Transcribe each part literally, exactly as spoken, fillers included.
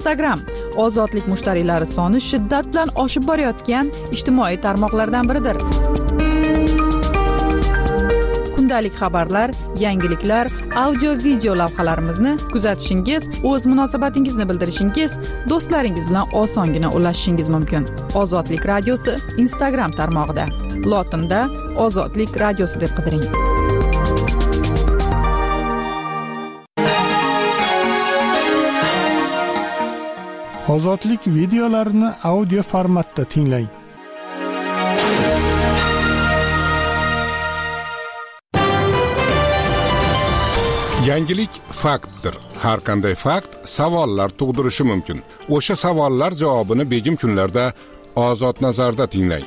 Instagram ozodlik mushtariylari soni shiddat bilan oshib borayotgan ijtimoiy tarmoqlardan biridir. Kundalik xabarlar, yangiliklar, audio-video lavhalarimizni kuzatishingiz, o'z munosabatingizni bildirishingiz, do'stlaringiz bilan osongina ulashishingiz mumkin. Ozodlik radiosi Instagram tarmog'ida. Lotinda Ozodlik radiosi deb qidiring. Ozodlik videolarini audio formatda tinglang. Yangilik faktdir. Har qanday fakt savollar tug'dirishi mumkin. O'sha savollar javobini begim kunlarda Ozod nazarda tinglang.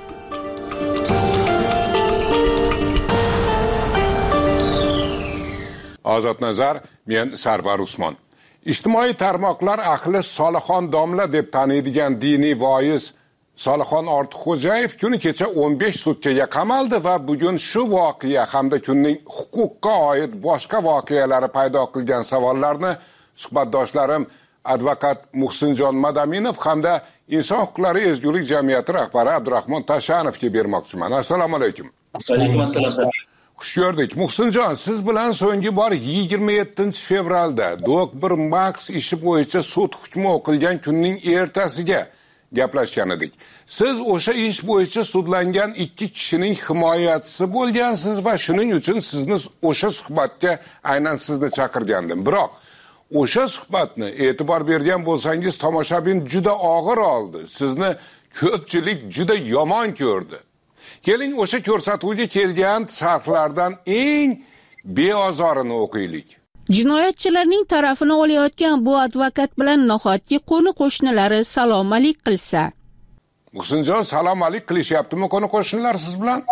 Ozod nazar, men Sarvar Usmon. Ijtimoiy tarmoqlar ahli Solixon domla deb taniydigan diniy voiz Solixon Ortiqxo'jayev kuni kecha o'n besh sutkaga qamaldi va bugun shu voqea hamda kunning huquqqa oid boshqa voqealari paydo qilgan savollarni suhbatdoshlarim advokat Muhsinjon Madaminov hamda Inson huquqlari ezgulik jamiyati rahbari Abdurahmon Tashanovga bermoqchiman. Assalomu alaykum. Alaykum assalom. Xush ko'rdik. Muhsinjon, siz bilan so'nggi bor yigirma yettinchi fevralda Do'q bir Max ishi bo'yicha sud hukmi o'qilgan kunning ertasiga gaplashgan edik. Siz o'sha ish bo'yicha sudlangan ikki kishining himoyachisi bo'lgansiz va shuning uchun sizni o'sha suhbatga aynan sizni chaqirgandim. Biroq o'sha suhbatni e'tibor bergan bo'lsangiz, tomoshabin juda og'ir oldi. Sizni ko'pchilik juda yomon ko'rdi. Keling o'sha ko'rsatuvga kelgan sharhlardan eng beozorini o'qiylik. Jinoyatchilarning tarafini olayotgan bu advokat bilan nahotki qo'ni qo'shnilari salom-alik qilsa. Muhsinjon, salom-alik qilishyaptimi qo'ni qo'shnilar siz bilan?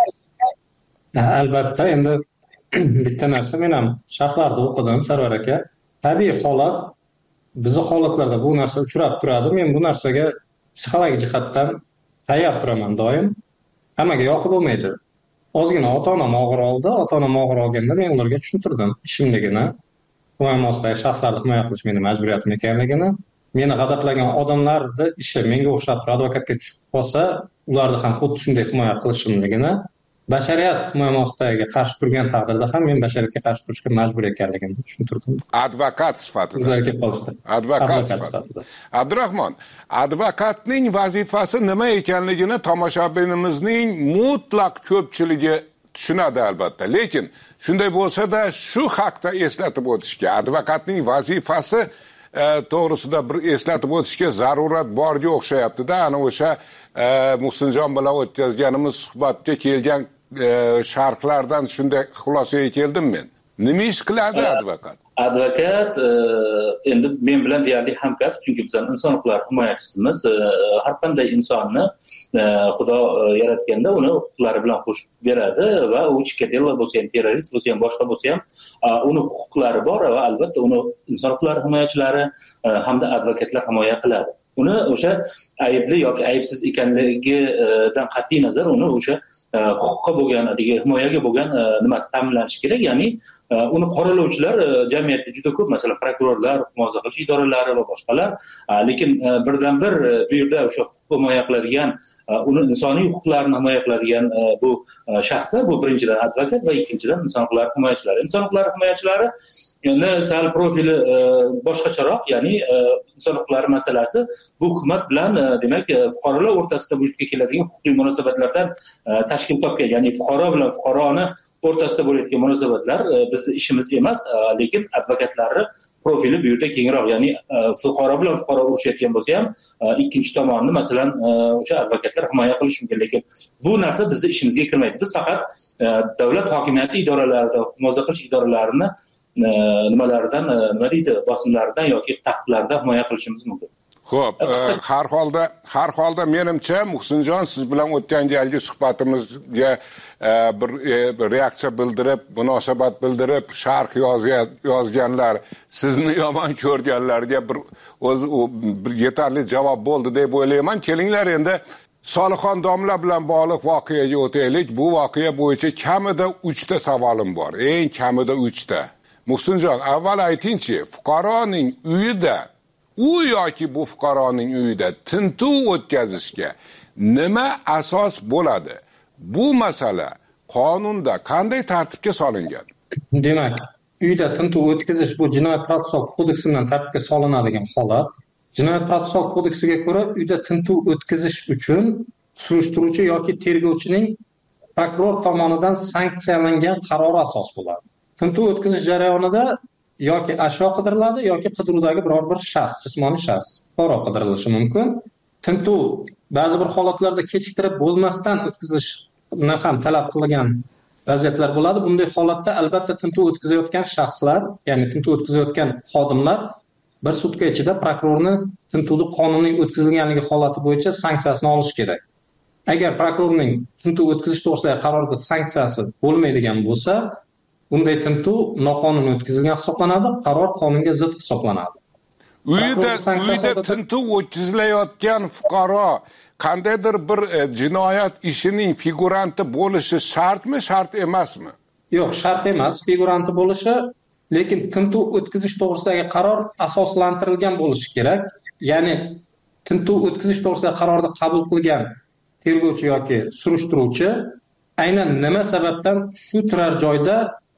Albatta, endi bitta narsa men ham sharhlarda o'qidim Sarvar aka. Tabiiy holat, bizning holatlarda bu narsa uchrab turadi. Men bu narsaga psixologik jihatdan tayyor turaman doim. Hammaga yoqib bo'lmaydi. Ozgina ota-onam og'ir oldi, ota-onam og'ir olganda men ularga tushuntirdim ishimligini, himoya ostidagi shaxslarni himoya qilish meni majburiyatim ekanligini, meni g'adablagan odamlarni ishi menga o'xshab advokatga tushib qolsa, ularni ham xuddi shunday himoya qilishimligini, bashariyat himoya ostidagi qarshi turgan taqdirda ham men bashariyatga qarshi turishga majbur ekanligimni tushuntirdim. Advokat sifatida. Sizlarga qoldi. Advokat sifatida. Abdurahmon, advokatning vazifasi nima ekanligini tomoshabinimizning mutlaq ko'pchiligi tushunadi albatta. Lekin shunday bo'lsa-da shu haqda eslatib o'tishga, advokatning vazifasi e, to'g'risida bir eslatib o'tishga zarurat borga o'xshayapti-da. Ana o'sha e, Muhsinjon bilan o'tkazganimiz suhbatga kelgan e, sharhlardan shunday xulosaga keldim men. Nima ish qiladi advokat? Advokat endi men bilan deyarli hamkasb, chunki biz inson huquqlari himoyachisimiz. Har qanday insonni Xudo yaratganda uni huquqlari bilan qo'shib beradi va u chikatilla bo'lsa ham, terrorist bo'lsa ham, boshqa bo'lsa ham, uni huquqlari bor va albatta uni inson huquqlari himoyachilari hamda advokatlar himoya qiladi. Uni o'sha aybli yoki aybsiz ekanligidan qat'iy nazar uni o'sha huquqqa bo'lgan, himoyaga bo'lgan nimasi ta'minlanishi kerak, ya'ni uni qoralovchilar jamiyatda juda ko'p, masalan, prokurorlar, himoya qilish idoralari va boshqalar, lekin birdan bir bu yerda o'sha huquqni himoya qiladigan, uni insoniy huquqlarini himoya qiladigan bu shaxslar, bu birinchidan advokat va ikkinchidan inson huquqlari himoyachilari. Inson huquqlari himoyachilari endi sal profili boshqacharoq, ya'ni inson huquqlari masalasi bu hukumat bilan, demak, fuqarolar o'rtasida vujudga keladigan huquqiy munosabatlardan tashkil topgan, ya'ni fuqaro bilan fuqaroni o'rtasida bo'layotgan munosabatlar bizning ishimiz emas, lekin advokatlarning profili bu yerda kengroq, ya'ni fuqaro bilan fuqaro urushayotgan bo'lsa ham ikkinchi tomonni, masalan, o'sha advokatlar himoya qilishi mumkin, lekin bu narsa bizning ishimizga kirmaydi. Biz faqat davlat hokimiyati idoralarida, himoya qilish idoralarini nimalaridan, nima deydi, bosimlaridan yoki taqiqlardan himoya qilishimiz mumkin. Xo'p, har holda, har holda menimcha Muhsinjon siz bilan o'tgan galgi suhbatimizga bir reaksiya bildirib, munosabat bildirib, sharh yozganlar, sizni yomon ko'rganlarga bir o'z bir yetarli javob bo'ldi deb o'ylayman. Kelinglar endi Solixon domla bilan bog'liq voqeaga o'taylik. Bu voqea bo'yicha kamida uchta savolim bor. Eng kamida uchta. Muhsinjon, avval aytingchi, fuqaroning uyida u yoki bu fuqaroning uyida tintuv o'tkazishga nima asos bo'ladi? Bu masala qonunda qanday tartibga solingan? Demak, uyda tintuv o'tkazish bu Jinoyat protsessual kodeksidan tartibga solinadigan holat. Jinoyat protsessual kodeksiga ko'ra uyda tintuv o'tkazish uchun surishtiruvchi yoki tergovchining prokuror tomonidan sanksiyalangan qarori asos bo'ladi. Tintuv o'tkazish jarayonida yoki ashyo qidiriladi yoki qidiruvdagi biror bir shaxs, jismoniy shaxs, fuqaro qidirilishi mumkin. Tintuv ba'zi bir holatlarda kechiktirib bo'lmasdan o'tkazilishni ham talab qilgan vaziyatlar bo'ladi. Bunday holatda albatta tintuv o'tkazayotgan shaxslar, ya'ni tintuv o'tkazayotgan xodimlar bir sutka ichida prokurorni tintuvni qonuniy o'tkazilganligi holati bo'yicha sanksiyasini olish kerak. Agar prokurorning tintuv o'tkazish to'g'risidagi qarorida sanksiyasi bo'lmaydigan bo'lsa, bunday tintuv noqonuniy o'tkazilgan hisoblanadi, qaror qonunga zid hisoblanadi. Uyda uyda tintuv o'tkazilayotgan fuqaro qandaydir bir e, jinoyat ishining figuranti bo'lishi shartmi, shart emasmi? Yo'q, shart emas, figuranti bo'lishi, lekin tintuv o'tkazish to'g'risidagi qaror asoslantirilgan bo'lishi kerak. Ya'ni tintuv o'tkazish to'g'risidagi qarorni qabul qilgan tergovchi yoki surishtiruvchi aynan nima sababdan shu turar joyda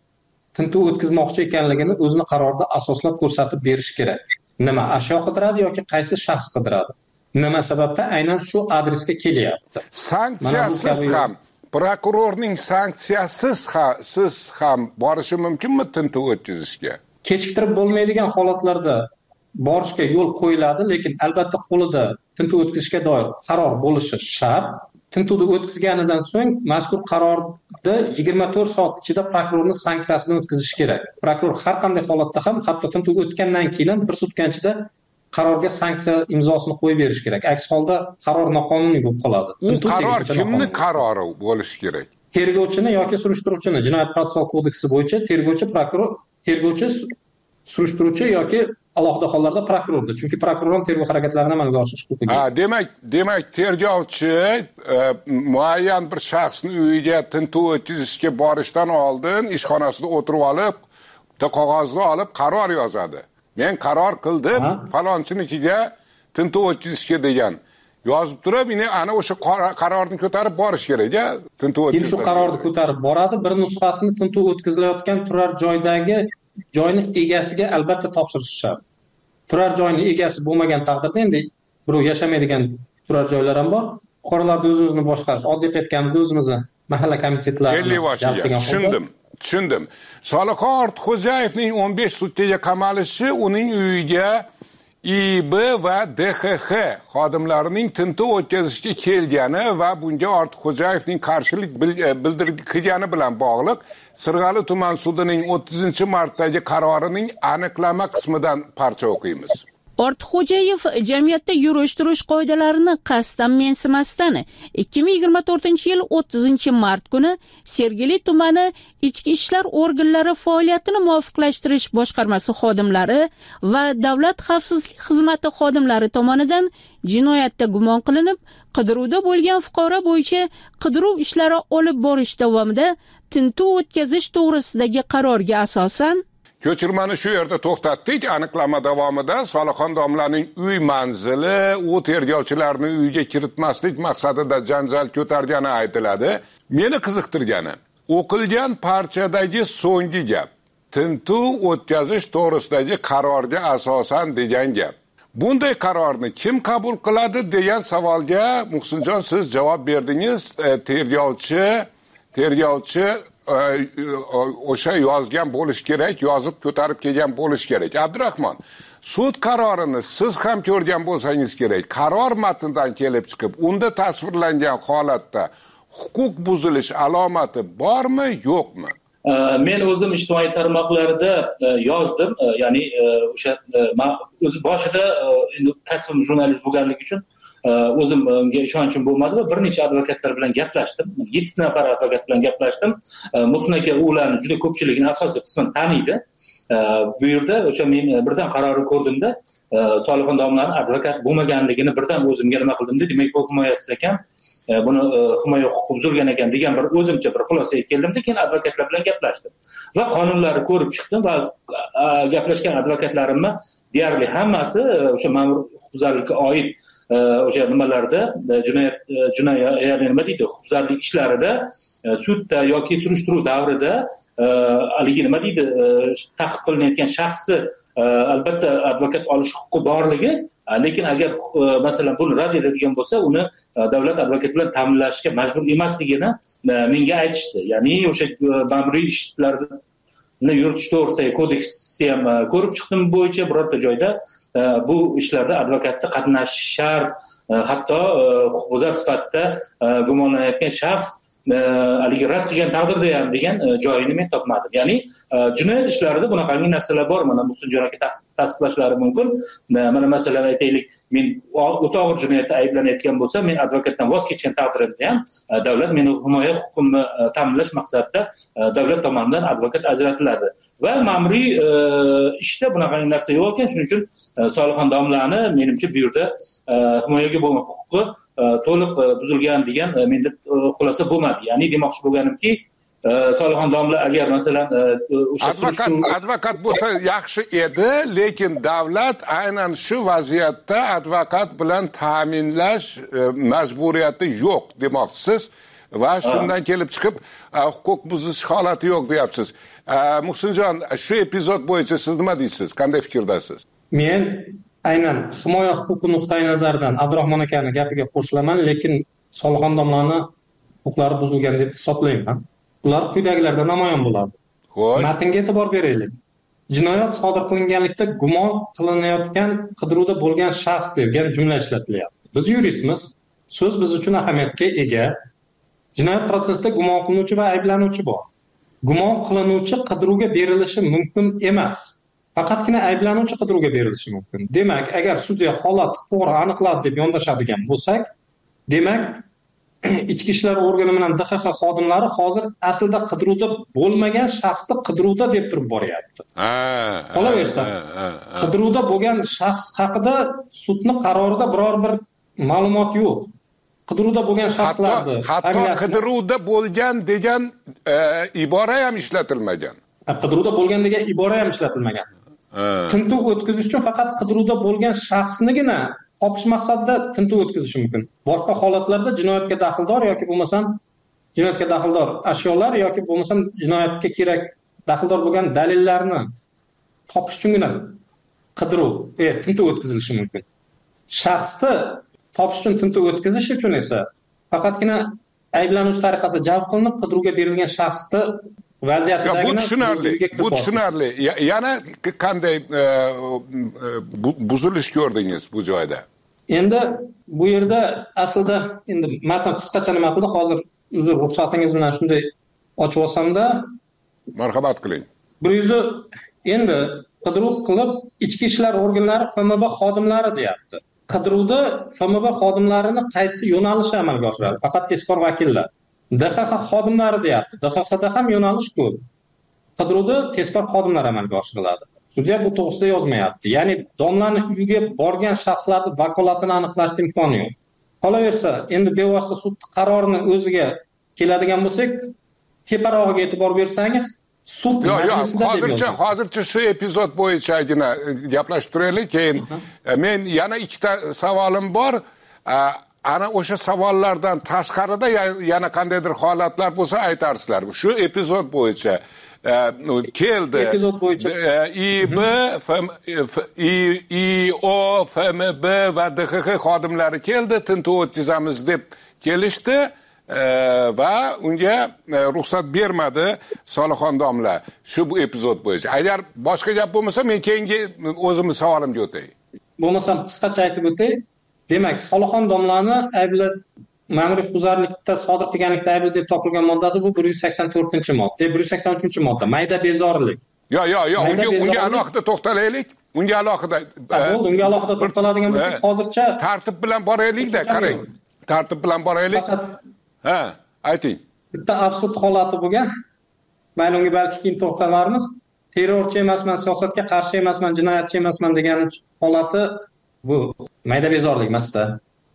tintuv o'tkazmoqchi ekanligini o'zini qarorda asoslab ko'rsatib berish kerak. Nima ashyo qidiradi yoki qaysi shaxs qidiradi? Nima sababdan aynan shu adresga kelyapti? Sanksiyasiz ham, prokurorning sanksiyasiz ham siz ham borishi mumkinmi tintuv o'tkazishga? Kechiktirib bo'lmaydigan holatlarda borishga yo'l qo'yiladi, lekin albatta qo'lida tintuv o'tkazishga doir qaror bo'lishi shart. Tintuvni o'tkazganidan so'ng mazkur qarorda yigirma to'rt soat ichida prokurorning sanksiyasini o'tkazish kerak. Prokuror har qanday holatda ham, hatto tintuv o'tgandan keyin bir sutka ichida qarorga sanksiya imzosini qo'yib berish kerak. Aks holda qaror noqonuniy bo'lib qoladi. U qaror kimning qarori bo'lishi kerak? Tergovchini yoki surishtiruvchini. Jinoyat protsessual kodeksi bo'yicha tergovchi, prokuror, tergovchi, surishtiruvchi yoki alohida hollarda prokurordir. Chunki prokurorning tergov harakatlarini amalga oshirish huquqiga. Ha, demak, demak tergovchi e, muayyan bir shaxsning uyiga tintuv o'tkazishga borishdan oldin ishxonasida o'tirib olib, bitta qog'ozni olib qaror yozadi. Men qaror qildim, falonchinikiga tintuv o'tkazishga degan. Yozib turib, yine ana o'sha qarorni ko'tarib borish kerak-a? Tintuv o'tkazishga. Shu qarorni ko'tarib boradi, bir nusxasini tintuv o'tkazilayotgan turar joydagi joyning egasiga albatta topshirish shart. Turar joyning egasi bo'lmagan taqdirda endi birov yashamaydigan turar joylar ham bor. Fuqarolarda o'zimizni boshqarish, oddiy aytganimizda o'zimizni mahalla komitetilarini tushundim. Tushundim. Solixon Ortiqxo'jayevning o'n besh sutkaga qamalishi uning uyiga I B va D X X xodimlarining tintuv o'tkazishga kelgani va bunga Ortiqxo'jayevning qarshilik bildirgani bilan bog'liq. Sirg'ali tuman sudining o'ttizinchi martdagi qarorining aniqlama qismidan parcha o'qiymiz. Ortiqxo'jayev jamiyatda yurish-turish qoidalarini qasddan mensimasdan ikki ming yigirma to'rtinchi yil o'ttizinchi mart kuni Sergeli tumani ichki ishlar organlari faoliyatini muvofiqlashtirish boshqarmasi xodimlari va davlat xavfsizlik xizmati xodimlari tomonidan jinoyatda gumon qilinib, qidiruvda bo'lgan fuqaro bo'yicha qidiruv ishlari olib borish davomida tintuv o'tkazish to'g'risidagi qarorga asosan Ko'chirmani shu yerda to'xtatdik. Aniqlama davomida Solixon domlaning uy manzili u tergovchilarni uyga kiritmaslik maqsadida janjal ko'targani aytiladi. Meni qiziqtirgani, o'qilgan parchadagi so'nggi gap tintuv o'tkazish to'g'risidagi qarorga asosan degan gap. Bunday qarorni kim qabul qiladi degan savolga Muhsinjon siz javob berdingiz. Tergovchi, tergovchi o'sha yozgan bo'lish kerak, yozib ko'tarib kelgan bo'lish kerak. Abdurahmon, sud qarorini siz ham ko'rgan bo'lsangiz kerak. Qaror matnidan kelib chiqib, unda tasvirlangan holatda huquq buzilish alomati bormi, yo'qmi? Men o'zim ijtimoiy tarmoqlarda yozdim, ya'ni o'sha o'zi boshida endi kasbim jurnalist bo'lganligi uchun o'zimga ishonchim bo'lmadi va bir necha advokatlar bilan gaplashdim. yetti nafar advokat bilan gaplashdim. Muhsin aka ularni juda ko'pchiligini asosiy qismini taniydi. Bu yerda o'sha men birdan qarorni ko'rdimda, Solixon domlaning advokat bo'lmaganligini birdan o'zimga nima qildimda, demak bu himoyasiz ekan. buni himoya huquqi buzilgan ekan degan bir o'zimcha bir xulosaga keldimda, keyin advokatlar bilan gaplashdim va qonunlarni ko'rib chiqdim va gaplashgan advokatlarimni deyarli hammasi o'sha ma'mur huquqbuzarlikka oid o'sha nimalarda jinoyat jinoyat ya'ni nima deydi huquqbuzarlik ishlarida sudda yoki surishtiruv davrida haligi nima deydi ta'qib qilinayotgan shaxsni albatta advokat olish huquqi borligi, lekin agar masalan buni rad etadigan bo'lsa uni davlat advokat bilan ta'minlashga majbur emasligini menga aytishdi. Ya'ni o'sha ma'muriy ishlarni yuritish to'g'risidagi kodeksni ham ko'rib chiqdim, bo'yicha birorta joyda bu ishlarda advokatni qatnashishi shart, hatto huquqbuzar sifatida gumonlanayotgan shaxs haligi rad qilgan taqdirda ham degan joyini men topmadim. Ya'ni jinoyat ishlarida bunaqangi narsalar bor. Mana Muhsinjon aka tasdiqlashlari mumkin. Mana masalan aytaylik, men o'ta og'ir jinoyatda ayblanayotgan bo'lsam, men advokatdan voz kechgan taqdirimda ham davlat meni himoya huquqimni ta'minlash maqsadida davlat tomonidan advokat ajratiladi. Va ma'muriy ishda bunaqangi narsa yo'q ekan. Shuning uchun Solixon domlani menimcha bu yerda himoyaga bo'lgan huquqi to'liq buzilgan degan menda xulosa bo'lmadi. Ya'ni demoqchi bo'lganimki, Solixon domla agar masalan o'sha advokat advokat bo'lsa yaxshi edi, lekin davlat aynan shu vaziyatda advokat bilan ta'minlash majburiyati yo'q demoqchisiz va shundan kelib chiqib huquq buzish holati yo'q deyapsiz. Muhsinjon, shu epizod bo'yicha siz nima deysiz? Qanday fikrdasiz? Men aynan himoya huquqi nuqtai nazaridan Abdurahmon akani gapiga qo'shilaman, lekin Solixon domlani huquqlari buzilgan deb hisoblayman. Ular quyidagilarda namoyon bo'ladi. Xo'sh. Matnga e'tibor beraylik. Jinoyat sodir qilinganlikda gumon qilinayotgan qidiruvda bo'lgan shaxs degan jumla ishlatilyapti. Biz yuristmiz. So'z biz uchun ahamiyatga ega. Jinoyat prosesida gumon qilinuvchi va ayblanuvchi bor. Gumon qilinuvchi qidiruvga berilishi mumkin emas. Faqatgina ayblanuvchi qidiruvga berilishi mumkin. Demak, agar sudya holat to'g'ri aniqladi deb yondashadigan bo'lsak, demak, ichki ishlar organi bilan D X X xodimlari hozir aslida qidiruvda bo'lmagan shaxsni qidiruvda deb turib boryapti. Qolaversa, qidiruvda bo'lgan shaxs haqida sudning qarorida biror bir ma'lumot yo'q. Qidiruvda bo'lgan shaxslarni hatto qidiruvda bo'lgan degan ibora ham ishlatilmagan. Qidiruvda bo'lgan degan ibora ham ishlatilmagan. Tintuv o'tkazish uchun faqat qidiruvda bo'lgan shaxsnigina topish maqsadida tintuv o'tkazish mumkin. Boshqa holatlarda jinoyatga daxldor yoki bo'lmasam jinoyatga daxldor ashyolar yoki bo'lmasam jinoyatga kerak daxldor bo'lgan dalillarni topish uchungina qidiruv, e, tintuv o'tkazilishi mumkin. Shaxsni topish uchun tintuv o'tkazish uchun esa faqatgina ayblanuvchi tariqasida jalb qilinib qidiruvga berilgan shaxsni vaziyatidagi bu tushunarli. Bu tushunarli. Yana qanday buzilish ko'rdingiz bu joyda? Endi bu yerda aslida endi matn qisqacha nima qildi? Hozir uzr ruxsatingiz bilan shunday ochib olsam-da, marhamat qiling. bir yuz endi qidiruv qilib ichki ishlar organlari F M B xodimlari deyapti. Qidiruvda F M B xodimlarini qaysi yo'nalish amalga oshiradi? Faqat tezkor vakillar. D X X xodimlari deyapti. D X Xda ham yo'nalish ko'p. Qidiruvda tezkor xodimlar amalga oshiriladi. Sudya bu to'g'risida yozmayapti. Ya'ni domlani uyiga borgan shaxslarning vakolatini aniqlashning imkoni yo'q. Qolaversa, endi bevosita sud qarorini o'ziga keladigan bo'lsak, teparog'iga e'tibor bersangiz, sud majlisida hozircha hozircha shu epizod bo'yichagina gaplashib turaylik. Keyin men yana ikkita savolim bor. Ana o'sha savollardan tashqarida yana qandaydir holatlar bo'lsa aytarsizlar. Shu epizod bo'yicha keldi. Epizod bo'yicha I B, I O, F M B va D X X xodimlari keldi, tintuv o'tkazamiz deb kelishdi va unga ruxsat bermadi Solixon domla shu bu epizod bo'yicha. Agar boshqa gap bo'lmasa, men keyingi o'zimning savolimga o'tay. Bo'lmasam qisqacha aytib o'tay. Demak, Solixon domlani aybli ma'muriy huquqbuzarlikda sodir qilganlikda aybli deb topilgan moddasi bu bir yuz sakson to'rtinchi modda, bir yuz sakson uchinchi modda, mayda bezorilik. Yo, yo, yo, unga unga alohida to'xtalaylik. Unga alohida bo'ldi, unga alohida to'xtaladigan bo'lsak, hozircha tartib bilan boraylik-da, qarang. Tartib bilan boraylik. Ha, ayting. Bitta absurd holati bo'lgan. Mayli unga balki keyin to'xtalarmiz. Terrorchi emasman, siyosatga qarshi emasman, jinoyatchi emasman degan holati bu mayda bezorlik emas-da.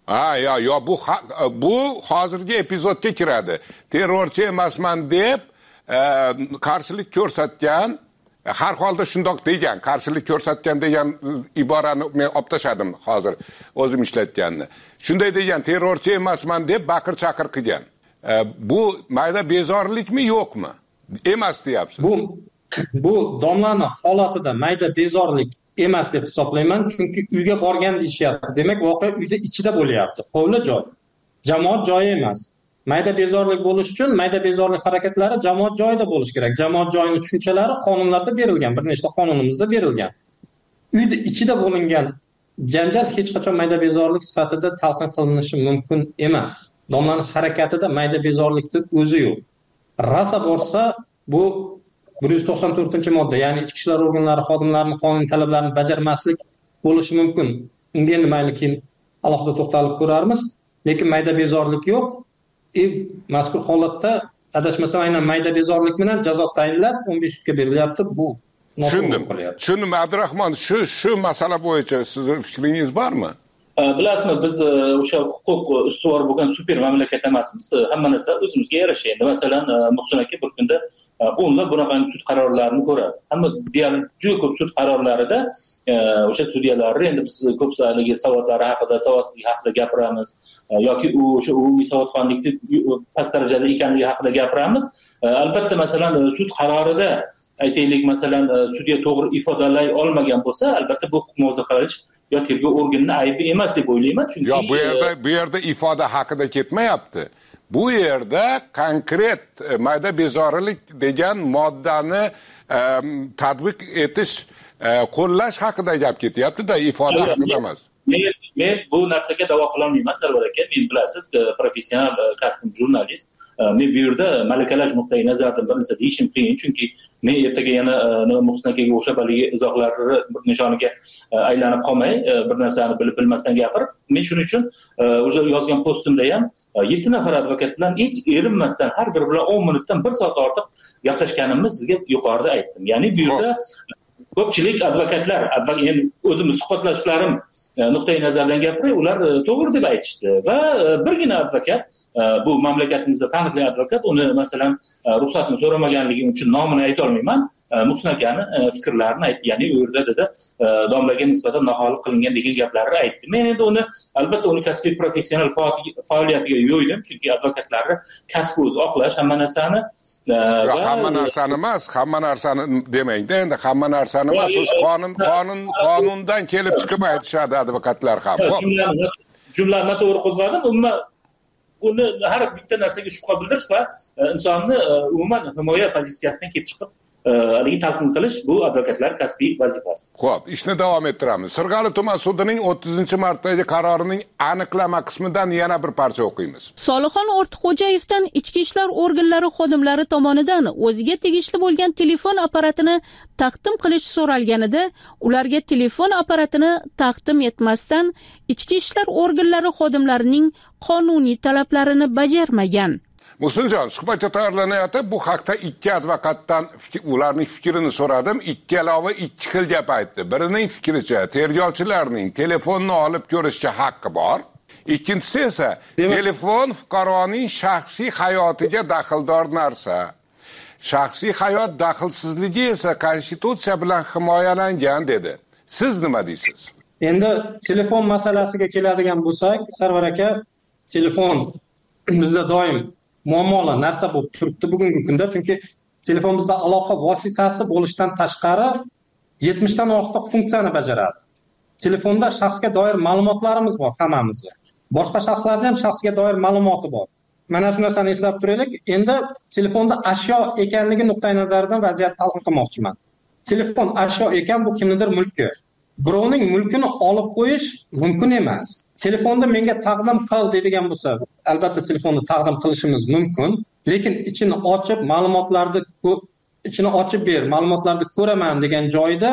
Ha, yo, yo, bu bu hozirgi epizodga kiradi. Terrorchi emasman deb e, qarshilik ko'rsatgan, har holda shundoq degan, qarshilik ko'rsatgan degan iborani men olib tashladim hozir o'zim ishlatganni. Shunday degan, terrorchi emasman deb baqir-chaqir qilgan. E, bu mayda bezorlikmi yo'qmi? Emas deyapsiz. Bu bu domlani holatida mayda bezorlik emas deb hisoblayman, chunki uyga borgan deyishyapti. Demak, voqea uyda ichida bo'lyapti. Hovli joy. Jamoat joyi emas. Mayda bezorlik bo'lish uchun mayda bezorlik harakatlari jamoat joyida bo'lish kerak. Jamoat joyining tushunchalari qonunlarda berilgan, bir nechta qonunimizda berilgan. Uyda ichida bo'lingan janjal hech qachon mayda bezorlik sifatida talqin qilinishi mumkin emas. Domlaning harakatida mayda bezorlikning o'zi yo'q. Rasa borsa bu bir yuz to'qson to'rtinchi modda, ya'ni ichki ishlar organlari xodimlarining qonuniy talablarini bajarmaslik bo'lishi mumkin. Unga endi mayli keyin alohida to'xtalib ko'rarmiz, lekin mayda bezorlik yo'q. E, mazkur holatda adashmasam aynan mayda bezorlik bilan jazo tayinlab o'n besh sutga berilyapti. Bu tushundim. Tushundim, Abdurahmon, shu shu masala bo'yicha sizning fikringiz bormi? Bilasizmi, biz o'sha huquq ustuvor bo'lgan super mamlakat emasmiz. Hamma narsa o'zimizga yarasha. Endi masalan, Muhsin aka bir kunda o'nlab bunaqangi sud qarorlarini ko'radi. Hamma deyarli juda ko'p sud qarorlarida o'sha sudyalar, endi biz ko'psaligi savodlari haqida, savodsizlik haqida gapiramiz yoki u o'sha umumiy savodxonlikni past darajada ekanligi haqida gapiramiz. Albatta, masalan, sud qarorida aytaylik, masalan, sudya to'g'ri ifodalay olmagan bo'lsa, albatta bu huquq muhofaza qilish yo tergov organining aybi emas deb o'ylayman. Chunki yo, bu yerda bu yerda ifoda haqida ketmayapti. Bu yerda konkret mayda bezorilik degan moddani e, tatbiq etish, e, qo'llash haqida gap ketyapti-da, ifoda haqida emas. Men men bu narsaga da'vo qila olmayman, Sarvar aka. Men bilasiz, professional kasbim jurnalist. Men bu yerda malakalash nuqtai nazaridan bir narsa deyishim qiyin, chunki men ertaga yana Muhsin akaga o'xshab haligi izohlarni bir nishoniga aylanib qolmay, bir narsani bilib bilmasdan gapirib, men shuning uchun o'sha yozgan postimda ham yetti nafar advokat bilan hech erinmasdan har biri bilan o'n minutdan bir soat ortiq gaplashganimni sizga yuqorida aytdim. Ya'ni bu yerda ko'pchilik advokatlar, endi o'zimni suhbatlashlarim nuqtai nazardan gapiray, ular to'g'ri deb aytishdi va birgina advokat, bu mamlakatimizda taniqli advokat, uni masalan ruxsatni so'ramaganligi uchun nomini ayta olmayman, Muhsin akani fikrlarini aytdi. Ya'ni u yerda dedi, domlaga nisbatan noholiq qilingan degan gaplarni aytdi. Men endi uni albatta uni kasbiy professional faoliyatiga yo'ydim, chunki advokatlarni kasbi o'zi oqlash hamma narsani Yo, hamma narsani emas, hamma narsani demangda, endi hamma narsani emas, o'sha qonun qonun qonundan kelib chiqib aytishadi advokatlar ham. Xo'p. Jumlani to'g'ri qo'zg'adim, umuman uni har bitta narsaga shubha bildirish va insonni umuman himoya pozitsiyasidan kelib chiqib haligi talqin qilish bu advokatlar kasbiy vazifasi. Xo'p, ishni davom ettiramiz. Sirg'ali tuman sudining o'ttizinchi martdagi qarorining aniqlama qismidan yana bir parcha o'qiymiz. Solixon Ortiqxo'jayevdan ichki ishlar organlari xodimlari tomonidan o'ziga tegishli bo'lgan telefon apparatini taqdim qilish so'ralganida, ularga telefon apparatini taqdim etmasdan ichki ishlar organlari xodimlarining qonuniy talablarini bajarmagan. Muhsinjon, suhbatga tayyorlanayotib bu haqda ikki advokatdan ularning fikrini so'radim. Ikkalovi ikki xil gap aytdi. Birining fikricha tergovchilarning telefonni olib ko'rishga haqqi bor. Ikkinchisi esa telefon fuqaroning shaxsiy hayotiga daxldor narsa. Shaxsiy hayot daxlsizligi esa konstitutsiya bilan himoyalangan dedi. Siz nima deysiz? Endi telefon masalasiga keladigan bo'lsak, Sarvar aka, telefon bizda doim muammolar narsa bo'lib turibdi bugungi kunda, chunki telefonimizda aloqa vositasi bo'lishdan tashqari yetmishdan ortiq funksiyani bajaradi. Telefonda shaxsga doir ma'lumotlarimiz bor hammamizda. Boshqa shaxslarning ham shaxsga doir ma'lumoti bor. Mana shu narsani eslab turaylik. Endi telefonda ashyo ekanligi nuqtai nazaridan vaziyatni talqin qilmoqchiman. Telefon ashyo ekan, bu kimnidir mulki. Birovning mulkini olib qo'yish mumkin emas. Telefonni menga taqdim qil deydigan bo'lsa, albatta telefonni taqdim qilishimiz mumkin, lekin ichini ochib, ma'lumotlarni ichini ochib ber, ma'lumotlarni ko'raman degan joyda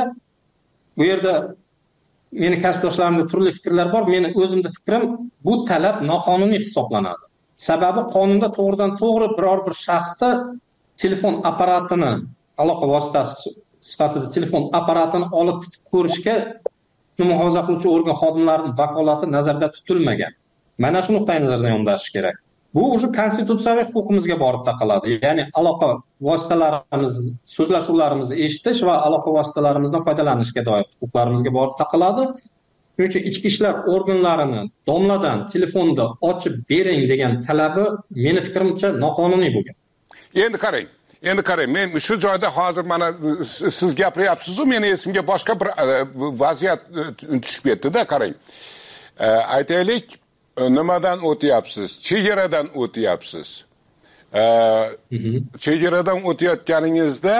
bu yerda meni kasbdoshlarimda turli fikrlar bor. Meni o'zimda fikrim, bu talab noqonuniy hisoblanadi. Sababi qonunda to'g'ridan to'g'ri biror bir shaxsda telefon apparatini, aloqa vositasi sifatida telefon apparatini olib titib ko'rishga muhofaza qiluvchi organ xodimlarining vakolati nazarda tutilmagan. mana shu nuqtai nazardan yondashish kerak. Bu o'sha konstitutsiyaviy huquqimizga borib taqaladi. Ya'ni aloqa vositalarimiz, so'zlashuvlarimizni eshitish va aloqa vositalarimizdan foydalanishga doir huquqlarimizga borib taqaladi. Shuning uchun ichki ishlar organlarini domladan telefonda ochib bering degan talabi meni fikrimcha noqonuniy bo'lgan. Endi qarang. Endi qarang, men shu joyda hozir mana siz gapiryapsiz-ku, meni esimga boshqa bir vaziyat tushib ketdi-da, qarang. Aytaylik, nimadan o'tyapsiz? Chegaradan o'tyapsiz. Chegaradan o'tayotganingizda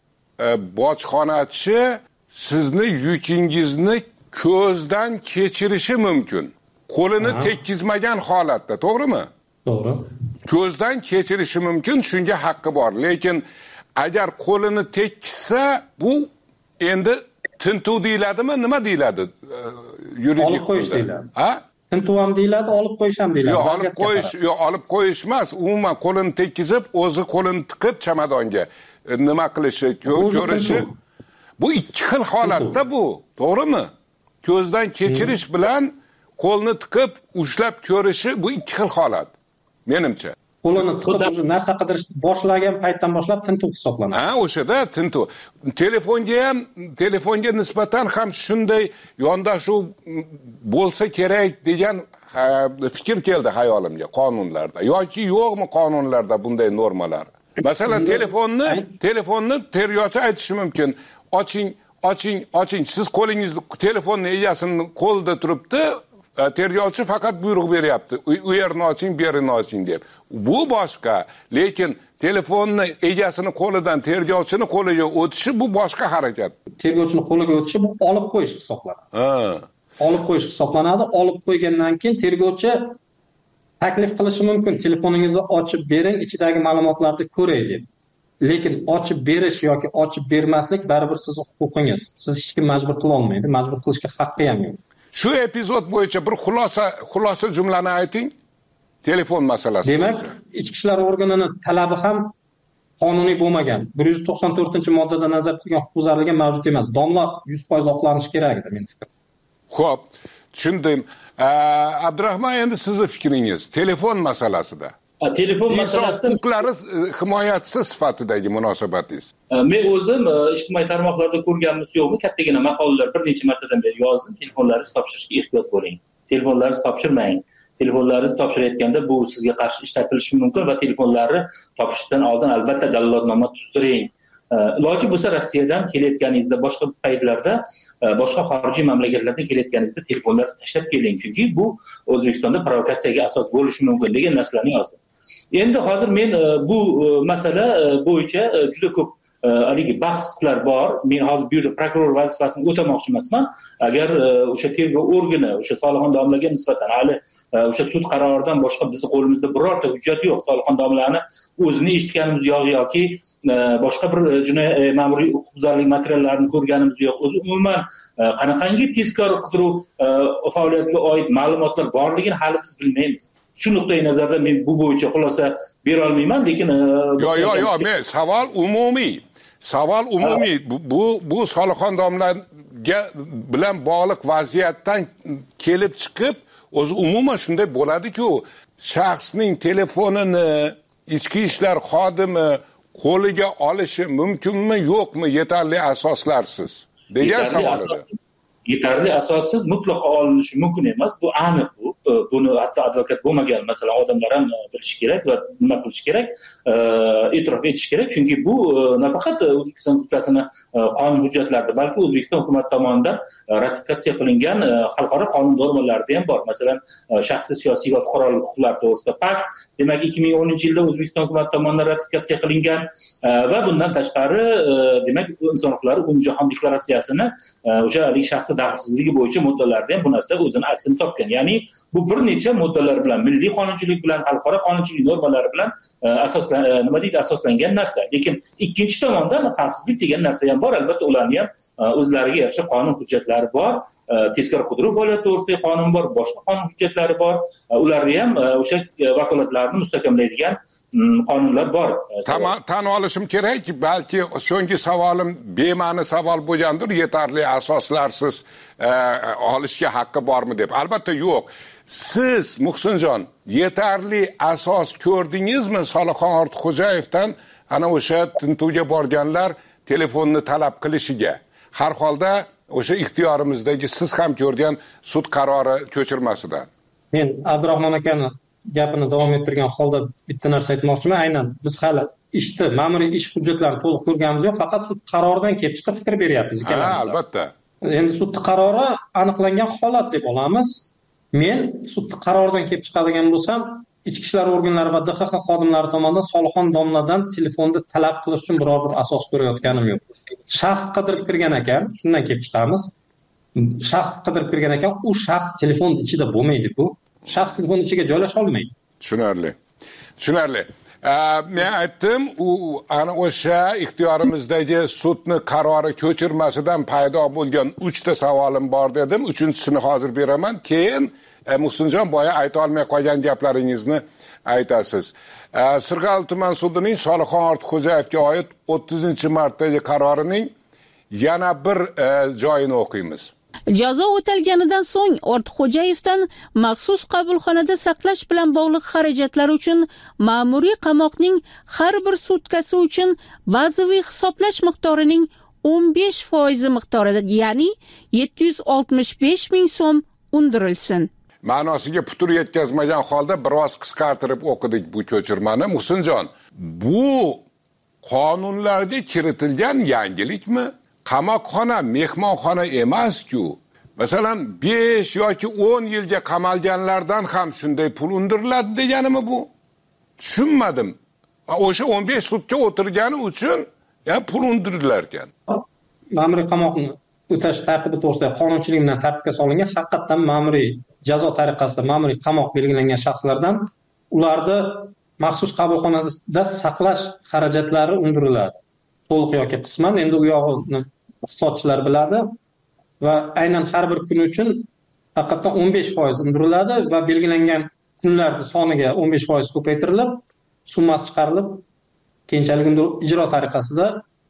bojxonachi sizni yukingizni ko'zdan kechirishi mumkin. Qo'lini tekkizmagan holatda, to'g'rimi? To'g'ri. Ko'zdan kechirishi mumkin, shunga haqqi bor. Lekin agar qo'lini tekkizsa, bu endi tintuv deyiladimi, nima deyiladi? Yuridik olib qo'yish deyiladi. Ha? Tintuv ham deyiladi, olib qo'yish ham deyiladi. Yo'q, olib qo'yish, yo'q, olib qo'yish emas, umuman qo'lini tekkizib, o'zi qo'lini tiqib chamadonga nima qilishi, ko'rishi. Bu ikki xil holatda bu, to'g'rimi? Ko'zdan kechirish bilan qo'lni tiqib ushlab ko'rishi bu ikki xil holat. Menimcha. Qo'lini tiqib o'sha narsa qidirishni boshlagan paytdan boshlab tintuv hisoblanadi. Ha, o'shada tintuv. Telefonga ham, telefonga nisbatan ham shunday yondashuv bo'lsa kerak degan fikr keldi hayolimga qonunlarda. Yoki yo'qmi qonunlarda bunday normalar? Masalan, telefonni, telefonni tergovchi aytishi mumkin. Oching, oching, oching. Siz qo'lingizni telefonni egasini qo'lida turibdi. Tergovchi faqat buyruq beryapti. U yerni oching, bu yerni oching deb. Bu boshqa, lekin telefonni egasini qo'lidan tergovchini qo'liga o'tishi bu boshqa harakat. Tergovchini qo'liga o'tishi bu olib qo'yish hisoblanadi. Ha. Olib qo'yish hisoblanadi. Olib qo'ygandan keyin tergovchi taklif qilishi mumkin. Telefoningizni ochib bering, ichidagi ma'lumotlarni ko'ray deb. Lekin ochib berish yoki ochib bermaslik baribir sizning huquqingiz. Siz hech kim majbur qila olmaydi, majbur qilishga haqqi ham yo'q. Shu epizod bo'yicha bir xulosa xulosa jumlani ayting. Telefon masalasi. Demak, ichki ishlar organining talabi ham qonuniy bo'lmagan. bir yuz to'qson to'rtinchi moddada nazarda tutilgan huquqbuzarlik mavjud emas. Domla yuz foiz oqlanishi kerak edi men fikrim. Xo'p, tushundim. Abdurahmon, endi sizning fikringiz telefon masalasida. Telefon masalasida huquqlari himoyachisi sifatidagi munosabatingiz. Men o'zim ijtimoiy tarmoqlarda ko'rganmiz yo'qmi, kattagina maqolalar bir necha martadan beri yozdim. Telefonlaringizni topshirishga ehtiyot bo'ling. Telefonlaringizni topshirmang. Telefonlaringizni topshirayotganda bu sizga qarshi ishlatilishi mumkin va telefonlarni topshirishdan oldin albatta dalolatnoma tuzdiring. Iloji bo'lsa Rossiyadan kelayotganingizda, boshqa paytlarda, boshqa xorijiy mamlakatlardan kelayotganingizda telefonlaringizni tashlab keling, chunki bu O'zbekistonda provokatsiyaga asos bo'lishi mumkin degan narsalarni yozdim. Endi hozir men bu masala bo'yicha juda ko'p haligi bahslar bor. Men hozir bu yerda prokuror vazifasini o'tamoqchi emasman. Agar o'sha tergov organi, o'sha Solixon domlaga nisbatan hali o'sha sud qaroridan boshqa bizning qo'limizda birorta hujjat yo'q. Solixon domlani o'zini eshitganimiz yo'q yoki boshqa bir jinoiy ma'muriy huquqbuzarlik materiallarini ko'rganimiz yo'q. O'zi umuman qanaqangi tezkor qidiruv faoliyatiga oid ma'lumotlar borligini hali biz bilmaymiz. Shu nuqtai nazardan men bu bo'yicha xulosa bera olmayman, lekin yo'q, yo'q, yo'q, men savol umumiy. Savol umumiy. Bu bu, bu Solixon domlaga bilan bog'liq vaziyatdan kelib chiqib, o'zi umuman shunday bo'ladi-ku, shaxsning telefonini ichki ishlar xodimi qo'liga olishi mumkinmi, yo'qmi yetarli asoslarsiz degan savol edi. Yetarli asossiz mutlaqo olinishi mumkin emas. Bu aniq bu. Buni hatto advokat bo'lmagan, masalan, odamlar ham bilishi kerak va nima qilish kerak, e'tirof etish kerak. Chunki bu nafaqat O'zbekiston Respublikasining qonun hujjatlarida, balki O'zbekiston hukumati tomonidan ratifikatsiya qilingan xalqaro qonun normalarida ham bor. Masalan, shaxsiy, siyosiy va fuqarolik huquqlari to'g'risida pakt, demak ikki ming o'ninchi yilda O'zbekiston hukumati tomonidan ratifikatsiya qilingan va bundan tashqari, demak, inson huquqlari umumjahon deklaratsiyasini o'sha hali shaxsiy daxlsizligi bo'yicha moddalarida ham bu narsa o'zini aksini topgan. Ya'ni bu bir necha moddalar bilan, milliy qonunchilik bilan, xalqaro qonunchilik normalari bilan asoslan nima deydi, asoslangan narsa. Lekin ikkinchi tomondan xavfsizlik degan narsa ham bor. Albatta ularning ham o'zlariga yarasha qonun hujjatlari bor. Tezkor qidiruv faoliyati to'g'risidagi qonun bor, boshqa qonun hujjatlari bor. Ularga ham o'sha vakolatlarni mustahkamlaydigan qonunlar bor. Tamam, tan olishim kerak, balki so'nggi savolim bema'ni savol bo'lgandir, yetarli asoslarsiz olishga haqqi bormi deb. Albatta yo'q. Siz Muhsinjon yetarli asos ko'rdingizmi Solixon Ortiqxo'jayevdan ana o'sha tintuvga borganlar telefonni talab qilishiga? Har holda o'sha ixtiyorimizdagi siz ham ko'rgan sud qarori ko'chirmasidan. Men Abdurahmon akani gapini davom ettirgan holda bitta narsa aytmoqchiman. Aynan biz hali ishni, ma'muriy ish hujjatlarini to'liq ko'rganimiz yo'q, faqat sud qaroridan kelib chiqib fikr beryapmiz ikkalamiz. Ha, albatta. Endi sud qarori aniqlangan holat deb olamiz. Men sud qaroridan kelib chiqadigan bo'lsam, ichki ishlar organlari va D X X xodimlari tomonidan Solixon domladan telefonda talab qilish uchun biror bir asos ko'rayotganim yo'q. Shaxs qidirib kirgan ekan, shundan kelib chiqamiz. Shaxs qidirib kirgan ekan, u shaxs telefon ichida bo'lmaydi-ku. Shaxs telefon ichiga joylasha olmaydi. Tushunarli. Tushunarli. Men aytdim, u ana o'sha ixtiyorimizdagi sudni qarori ko'chirmasidan paydo bo'lgan uchta savolim bor dedim. Uchinchisini hozir beraman. Keyin Muhsinjon boya ayta olmay qolgan gaplaringizni aytasiz. Sirg'ali tuman sudining Solixon Ortiqxo'jayevga oid o'ttizinchi martdagi qarorining yana bir joyini o'qiymiz. Jazo o'talganidan so'ng Ortiqxo'jayevdan maxsus qabulxonada saqlash bilan bog'liq xarajatlar uchun ma'muriy qamoqning har bir sutkasi uchun bazaviy hisoblash miqdorining o'n besh foiz miqdorida, ya'ni yetti yuz oltmish besh ming so'm undirilsin. Ma'nosiga putur yetkazmagan holda biroz qisqartirib o'qidik bu ko'chirmani. Muhsinjon, bu qonunlarga kiritilgan yangilikmi? Qamoqxona mehmonxona emas-ku. Masalan, besh yoki o'n yilga qamalganlardan ham shunday pul undiriladi deganimi bu? Tushunmadim. O'sha o'n besh sutka o'tirgani uchun ya pul undirilar ekan. Ma'muriy qamoqni o'tash tartibi to'g'risida qonunchilik bilan tartibga solingan haqiqatan ma'muriy jazo tariqasida ma'muriy qamoq belgilangan shaxslardan ularni maxsus qabulxonada saqlash xarajatlari undiriladi. To'liq yoki qisman, endi u yog'ini iqtisodchilar biladi va aynan har bir kun uchun faqatdan o'n besh foiz undiriladi va belgilangan kunlarning soniga o'n besh foiz ko'paytirilib, summasi chiqarilib, keyinchalik ijro tariqasida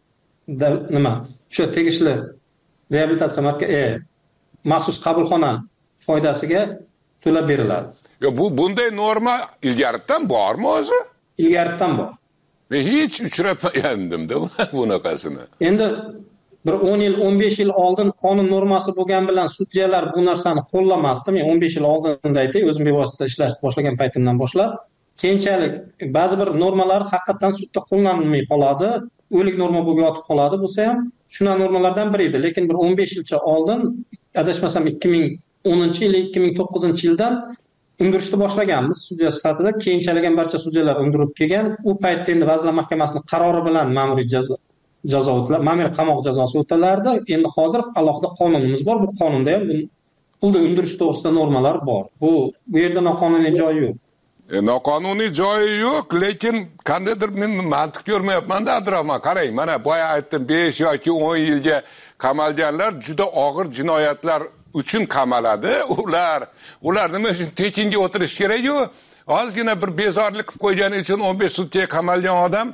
nima? Shu tegishli reabilitatsiya markazi maxsus qabulxona foydasiga to'lab beriladi. Yo, bu bunday norma ilgaridan bormi o'zi? Ilgaridan bor. Men hech uchratmagandim-da bunaqasini. Endi bir o'n yil, o'n besh yil oldin qonun normasi bo'lgan bilan sudyalar bu narsani qo'llamasdi. Men o'n besh yil oldinda aytay, o'zim bevosita ishlash boshlagan paytimdan boshlab, keyinchalik ba'zi bir normalar haqiqatan sudda qo'llanilmay qoladi, o'lik norma bo'lib yotib qoladi bo'lsa ham, shuna normalardan biri edi. Lekin bir o'n besh yilcha oldin, adashmasam ikki ming o'ninchi yil, ikki ming to'qqizinchi yildan undirishni boshlaganmiz sudya sifatida. Keyinchalik ham barcha sudyalar undirib kelgan. U paytda endi Vazirlar Mahkamasining qarori bilan ma'muriy jazo jazo o'tiladi, ma'muriy qamoq jazosi o'tilardi. Endi hozir alohida qonunimiz bor. Bu qonunda ham pulni undirish to'g'risida normalar bor. Bu bu yerda noqonuniy joyi yo'q. E, noqonuniy joyi yo'q, lekin qandaydir men mantiq ko'rmayapman-da, Abdurahmon. Qarang, mana boya aytdim, besh yoki o'n yilga qamalganlar juda og'ir jinoyatlar uchun qamaladi. Ular ular nima uchun tekinga o'tirish kerak-ku? Ozgina bir bezorlik qilib qo'ygani uchun o'n besh sutkaga qamalgan odam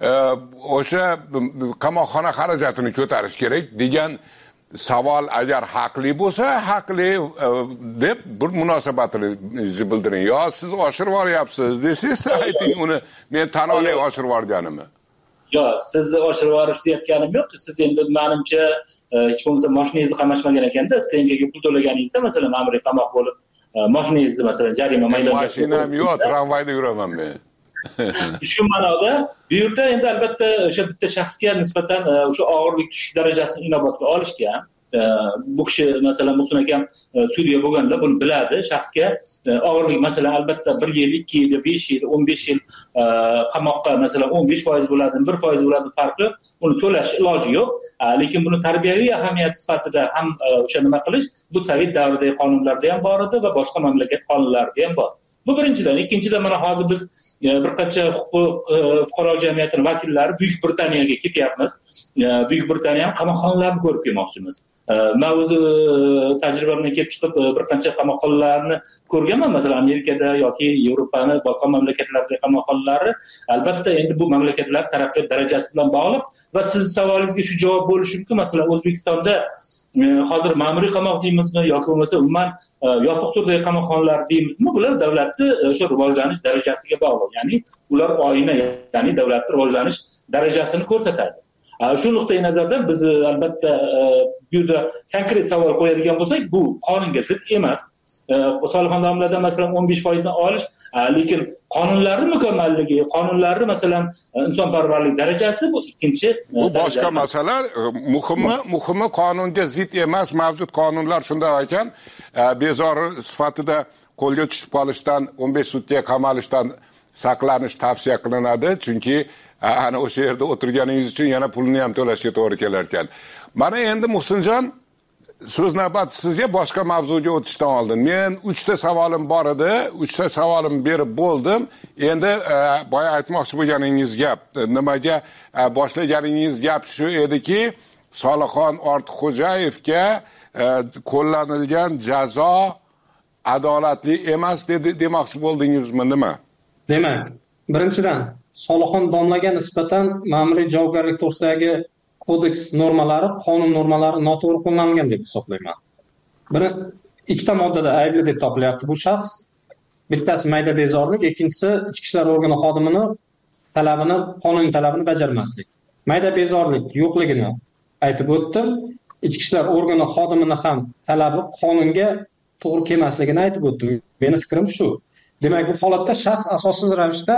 o'sha qamoqxona xarajatini ko'tarish kerak degan savol agar haqli bo'lsa, haqli deb bir munosabatingizni bildiring. Yo siz oshirib yuboryapsiz desangiz, ayting uni, men tan olay oshirib yuborganimni. Yo, siz oshirib yuborish deyotganim yo'q. Siz endi menimcha hech bo'lmasa mashinangizni qamashmagan ekanda, stengaga pul to'laganingizda, masalan, ma'muriy qamoq bo'lib, mashinangizni masalan jarima maydonchasiga. Mashinam yo'q, tramvayda yuraman men. Shu ma'noda bu yerda endi albatta o'sha bitta shaxsga nisbatan o'sha og'irlik tushish darajasini inobatga olishgan. Bu kishi masalan Muhsin akam sudya bo'lganda buni biladi. Shaxsga og'irlik masalan albatta bir yil, ikki yil, besh yil, o'n besh yil qamoqqa masalan o'n besh foiz bo'ladi, bir foiz bo'ladi farqi, uni to'lash iloji yo'q. Lekin buni tarbiyaviy ahamiyat sifatida ham o'sha nima qilish bu Sovet davridagi qonunlarda ham bor edi va boshqa mamlakat qonunlarida ham bor. Bu birinchidan. Ikkinchidan mana hozir biz bir qancha fuqaro jamiyatining vakillari Buyuk Britaniyaga ketyapmiz. Buyuk Britaniya ham qamoqxonalarni ko'rib kelmoqchimiz. Men o'zi tajribamdan kelib chiqib bir qancha qamoqxonalarni ko'rganman, masalan Amerikada yoki Yevropani boshqa mamlakatlardagi qamoqxonalar. Albatta endi bu mamlakatlar taraqqiyot darajasi bilan bog'liq va siz savolingizga shu javob bo'lishi mumkin. Masalan O'zbekistonda hozir ma'muriy qamoq deymizmi yoki bo'lmasa umuman yopiq turdagi qamoqxonalar deymizmi, bular davlatni o'sha rivojlanish darajasiga bog'liq. Ya'ni ular oyna, ya'ni davlatning rivojlanish darajasini ko'rsatadi. Shu nuqtai nazardan biz albatta bu yerda konkret savol qo'yadigan bo'lsak, bu qonunga zid emas. Solixon domladan masalan o'n besh foiz dan olish, lekin qonunlarning mukammalligi, qonunlarning masalan insonparvarlik darajasi bu ikkinchi. Bu boshqa masala. Muhimi, muhimi qonunga zid emas. Mavjud qonunlar shunday ekan, bezori sifatida qo'lga tushib qolishdan, o'n besh sutkaga qamalishdan saqlanish tavsiya qilinadi, chunki ana o'sha yerda o'tirganingiz uchun yana pulni ham to'lashga to'g'ri kelar ekan. Mana endi Muhsinjon, so'z navbati sizga boshqa mavzuga o'tishdan oldin. Men uchta savolim bor edi, uchta savolim berib bo'ldim. Endi boya aytmoqchi bo'lganingiz gap, nimaga boshlaganingiz gap shu ediki, Solixon Ortiqxo'jayevga qo'llanilgan jazo adolatli emas dedi demoqchi bo'ldingizmi, nima? Demak, birinchidan Solixon domlaga nisbatan ma'muriy javobgarlik to'g'risidagi kodeks normalari, qonun normalari noto'g'ri qo'llanilgan deb hisoblayman. Bir ikkita moddada aybli deb topilyapti bu shaxs. Bittasi mayda bezorlik, ikkinchisi ichki ishlar organi xodimini talabini, qonuniy talabini bajarmaslik. Mayda bezorlik yo'qligini aytib o'tdim. Ichki ishlar organi xodimini ham talabi qonunga to'g'ri kelmasligini aytib o'tdim. Meni fikrim shu. Demak, bu holatda shaxs asossiz ravishda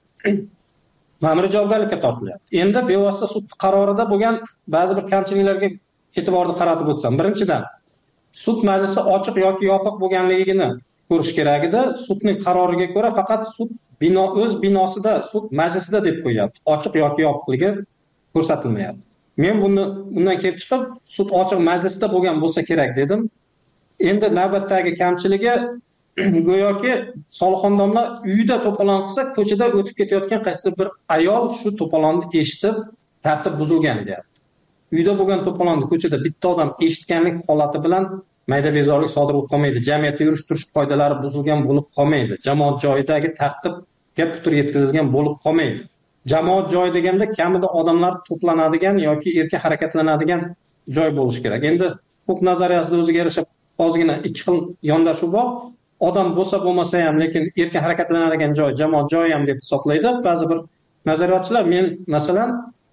ma'muriy javobgarlikka tortilyapti. Endi bevosita sud qarorida bo'lgan ba'zi bir kamchiliklarga e'tiborni qaratib o'tsam. Birinchidan, sud majlisi ochiq yoki yopiq bo'lganligini ko'rish kerak edi. Sudning qaroriga ko'ra faqat sud bino o'z binosida, sud majlisida deb qo'yapti. Ochiq yoki yopiqligi ko'rsatilmayapti. Men buni undan kelib chiqib, sud ochiq majlisda bo'lgan bo'lsa kerak dedim. Endi navbatdagi kamchiligi go'yoki Solixon domla uyida to'polon qilsa, ko'chada o'tib ketayotgan qaysidir bir ayol shu to'polonni eshitib, tartib buzilgan deyapti. Uyda bo'lgan to'polonni ko'chada bitta odam eshitganlik holati bilan mayda bezorlik sodir bo'lib qolmaydi. Jamiyatda yurish-turish qoidalari buzilgan bo'lib qolmaydi. Jamoat joyidagi tartibga putur yetkazilgan bo'lib qolmaydi. Jamoat joyi deganda kamida odamlar to'planadigan yoki erkin harakatlanadigan joy bo'lishi kerak. Endi huquq nazariyasida o'ziga yarasha ozgina ikki xil yondashuv bor. Odam bo'lsa bo'lmasa ham, lekin erkin harakatlanadigan joy jamoat joyi ham deb hisoblaydi. Ba'zi bir nazariyotchilar, men masalan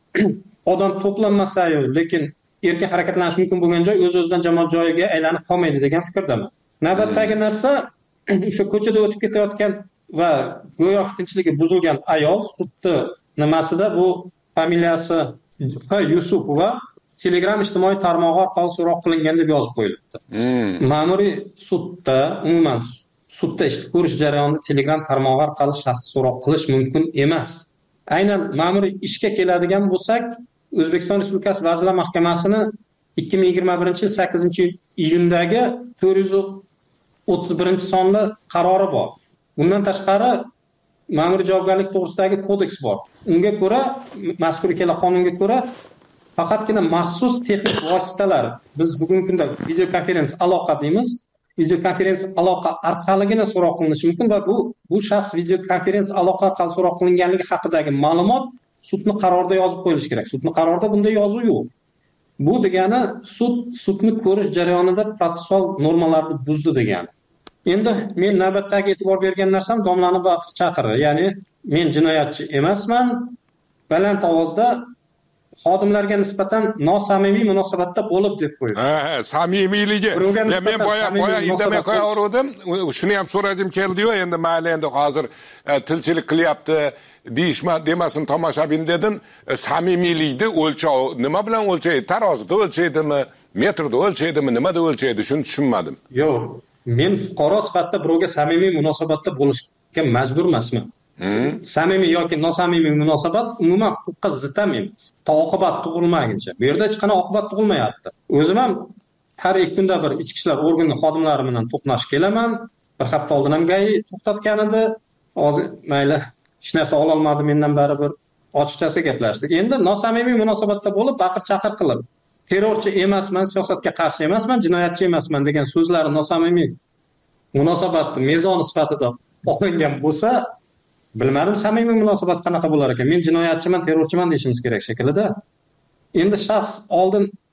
odam to'planmasa-yu, lekin erkin harakatlanish mumkin bo'lgan joy o'z-o'zidan jamoat joyiga aylanib qolmaydi degan fikrdaman. Navbatdagi narsa o'sha ko'chada o'tib ketayotgan va go'yo tinchligi buzilgan ayol sudni nimasida bu familiyasi Yusupova Telegram ijtimoiy tarmog'i orqali so'roq qilingan deb yozib qo'yilibdi. Hmm. Ma'muriy sudda, umuman sudda ish ko'rish jarayonida Telegram tarmog'i orqali shaxs so'roq qilish mumkin emas. Aynan ma'muriy ishga keladigan bo'lsak, O'zbekiston Respublikasi Vazirlar Mahkamasini ikki ming yigirma birinchi yil sakkizinchi iyundagi to'rt yuz o'ttiz birinchi sonli qarori bor. Bundan tashqari ma'muriy javobgarlik to'g'risidagi kodeks bor. Unga ko'ra, mazkur ikkala qonunga ko'ra faqatgina maxsus texnik vositalar, biz bugungi kunda video konferensiya aloqa deymiz, video konferensiya aloqa orqaligina so'roq qilinishi mumkin va bu bu shaxs video konferensiya aloqa orqali so'roq qilinganligi haqidagi ma'lumot sudning qarorida yozib qo'yilishi kerak. Sudning qarorida bunday yozuv yo'q. Bu degani sud sudni ko'rish jarayonida protsessual normalarni buzdi degani. Endi men navbatdagi e'tibor bergan narsam domlani baqir chaqiri, ya'ni men jinoyatchi emasman, baland ovozda xodimlarga nisbatan nosamimiy munosabatda bo'lib deb qo'ydi. Ha, ha, samimiyligi. Men boya boya indamay qo'yaverdim. Shuni ham so'radim keldi-yu, endi mayli endi hozir tilchilik qilyapti deyishma demasin tomoshabin dedim. Samimiylikni o'lchovi nima bilan o'lchaydi? Tarozida o'lchaydimi, metrda o'lchaydimi, nimada o'lchaydi? Shuni tushunmadim. Yo'q, men fuqaro sifatida birovga samimiy munosabatda bo'lishga majbur emasman. Samimiy yoki nosamimiy munosabat umuman huquqqa zid emas. To oqibat tug'ilmaguncha. Bu yerda hech qanday oqibat tug'ilmayapti. O'zim ham har ikki kunda bir ichki ishlar organi xodimlari bilan to'qnash kelaman. Bir hafta oldin ham gay to'xtatgan edi. Hozir mayli hech narsa ola olmadim, mendan baribir ochiqchasi gaplashdik. Endi nosamimiy munosabatda bo'lib, baqir-chaqir qilib, terrorchi emasman, siyosatga qarshi emasman, jinoyatchi emasman degan so'zlari nosamimiy munosabatni mezoni sifatida olingan bo'lsa, bilmadim samimiy munosabat qanaqa bo'lar ekan. Men jinoyatchiman, terrorchiman deyishimiz kerak shaklida. Endi shaxs oldin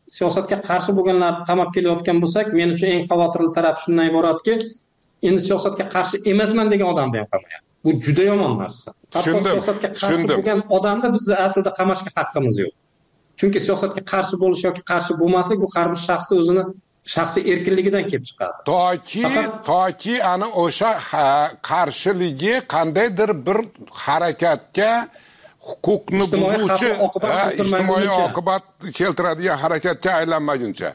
siyosatga qarshi bo'lganlarni qamab kelayotgan bo'lsak, men uchun eng xavotirli taraf shundan iboratki, endi siyosatga qarshi emasman degan odamni ham qamayapti. Bu juda yomon narsa. Tushundim. Siyosatga qarshi bo'lgan odamni bizni aslida qamashga haqqimiz yo'q. Chunki siyosatga qarshi bo'lish yoki qarshi bo'lmaslik bu har bir shaxsning o'zini shaxsiy erkinligidan kelib chiqadi. Toki toki ana o'sha qarshiligi qandaydir bir harakatga huquqni buzuvchi, ijtimoiy oqibat keltiradigan harakatga aylanmaguncha.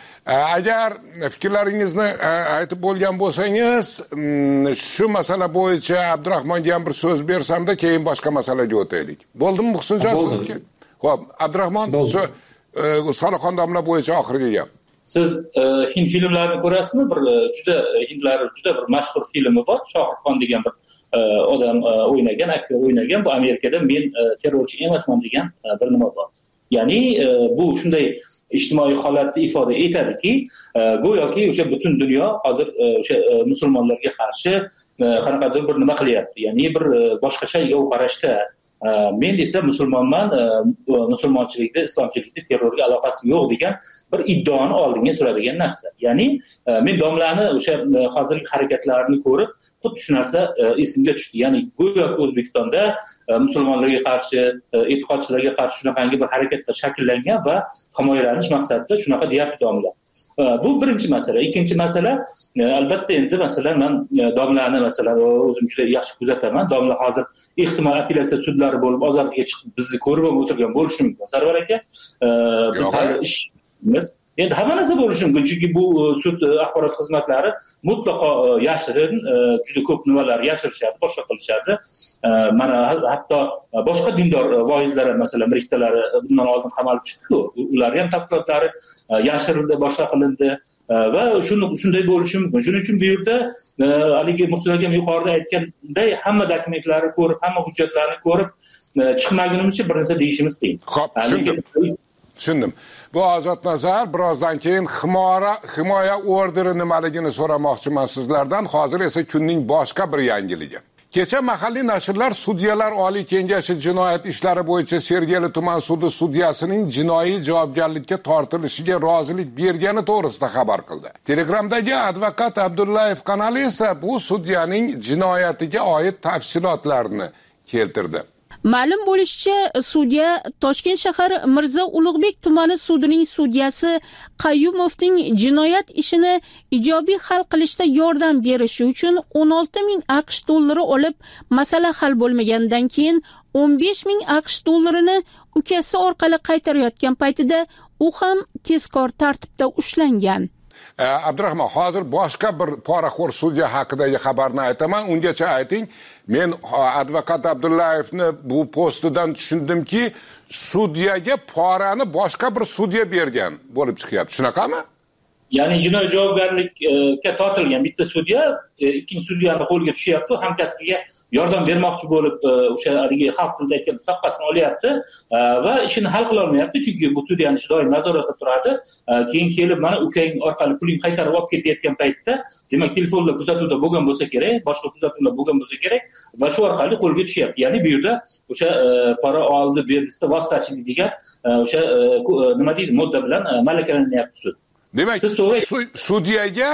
Agar fikrlaringizni aytib bo'lgan bo'lsangiz, shu masala bo'yicha Abdurahmonga ham bir so'z bersamda, keyin boshqa masalaga o'taylik. Bo'ldimi Muhsinjon sizga? Xo'p, Abdurahmon, Soliqxon domla bo'yicha oxirgi gap. Siz hind filmlarini ko'rasizmi? Bir juda hindlar juda bir mashhur filmi bor, Shohruxxon degan bir odam o'ynagan, aktyor o'ynagan. Bu Amerikada men terrorchi emasman degan bir nima bor. Ya'ni bu shunday ijtimoiy holatni ifoda etadiki, go'yoki o'sha butun dunyo hozir o'sha musulmonlarga qarshi qanaqadir bir nima qilyapti. Ya'ni bir boshqacha yov qarashda. Men esa musulmonman, musulmonchilikda, islomchilikda terrorga aloqasi yo'q degan bir iddaoni oldinga suradigan narsa. Ya'ni men domlani o'sha hozirgi harakatlarini ko'rib, xuddi shu narsa esimga tushdi. Ya'ni go'yoki O'zbekistonda musulmonlarga qarshi, e'tiqodchilarga qarshi shunaqangi bir harakatlar shakllangan va himoyalanish maqsadida shunaqa deyapti domla. Bu birinchi masala. Ikkinchi masala, albatta endi masalan men domlani masalan o'zim juda yaxshi kuzataman. Domla hozir ehtimol apellyatsiya sudlari bo'lib ozodlikka chiqib bizni ko'rib o'tirgan bo'lishi mumkin. Sarvar aka, biz hali ishimiz endi hamma narsa bo'lishi mumkin, chunki bu sud axborot xizmatlari mutlaqo yashirin, juda ko'p nimalar yashirishadi, boshqa qilishadi. Mana hatto boshqa dindor voizlar masalan mirishtalari bundan oldin qamalib chiqdi-ku, ular ham tafsilotlari yashirildi, boshqa qilindi va shuni shunday bo'lishi mumkin. Shuning uchun bu yerda haligi Muhsin akam yuqorida aytganday hamma dokumentlarni ko'rib, hamma hujjatlarni ko'rib chiqmagunimizcha bir narsa deyishimiz qiyin. Xo'p, tushundim. Tushundim. Bu Ozod Nazar, birozdan keyin himoya himoya orderi nimaligini so'ramoqchiman sizlardan. Hozir esa kunning boshqa bir yangiligi. Kecha mahalliy nashrlar Sudyalar Oliy Kengashi jinoyat ishlari bo'yicha Sergeli tuman sudi sudyasining jinoiy javobgarlikka tortilishiga rozilik bergani to'g'risida xabar qildi. Telegramdagi advokat Abdullayev kanali esa bu sudyaning jinoyatiga oid tafsilotlarni keltirdi. Ma'lum bo'lishicha, sudya Toshkent shahar Mirzo Ulug'bek tumani sudining sudyasi Qayyumovning jinoyat ishini ijobiy hal qilishda yordam berishi uchun o'n olti ming AQSh dollari olib, masala hal bo'lmagandan keyin o'n besh ming AQSh dollarini ukasi orqali qaytarayotgan paytida u ham tezkor tartibda ushlangan. Abdurahmon, hozir boshqa bir poraxo'r sudya haqidagi xabarni aytaman. Ungacha ayting. Men advokat Abdullayevni bu postidan tushundimki, sudyaga porani boshqa bir sudya bergan bo'lib chiqyapti. Shunaqami? Ya'ni jinoiy javobgarlikka tortilgan bitta sudya ikkinchi sudyani qo'lga tushyapti, hamkasbiga yordam bermoqchi bo'lib o'sha haligi xalq tilida aytgan soqqasini olyapti va ishini hal qila olmayapti, chunki bu sudyani ishi doim nazoratda turadi. Keyin kelib mana ukang orqali puling qaytarib olib ketayotgan paytda, demak telefonda kuzatuvda bo'lgan bo'lsa kerak, boshqa kuzatuvlar bo'lgan bo'lsa kerak va shu orqali qo'lga tushyapti. Ya'ni bu yerda o'sha pora oldi berdisida vositachilik degan o'sha nima deydi, modda bilan malakalaryapti sud. Demak, sudyaga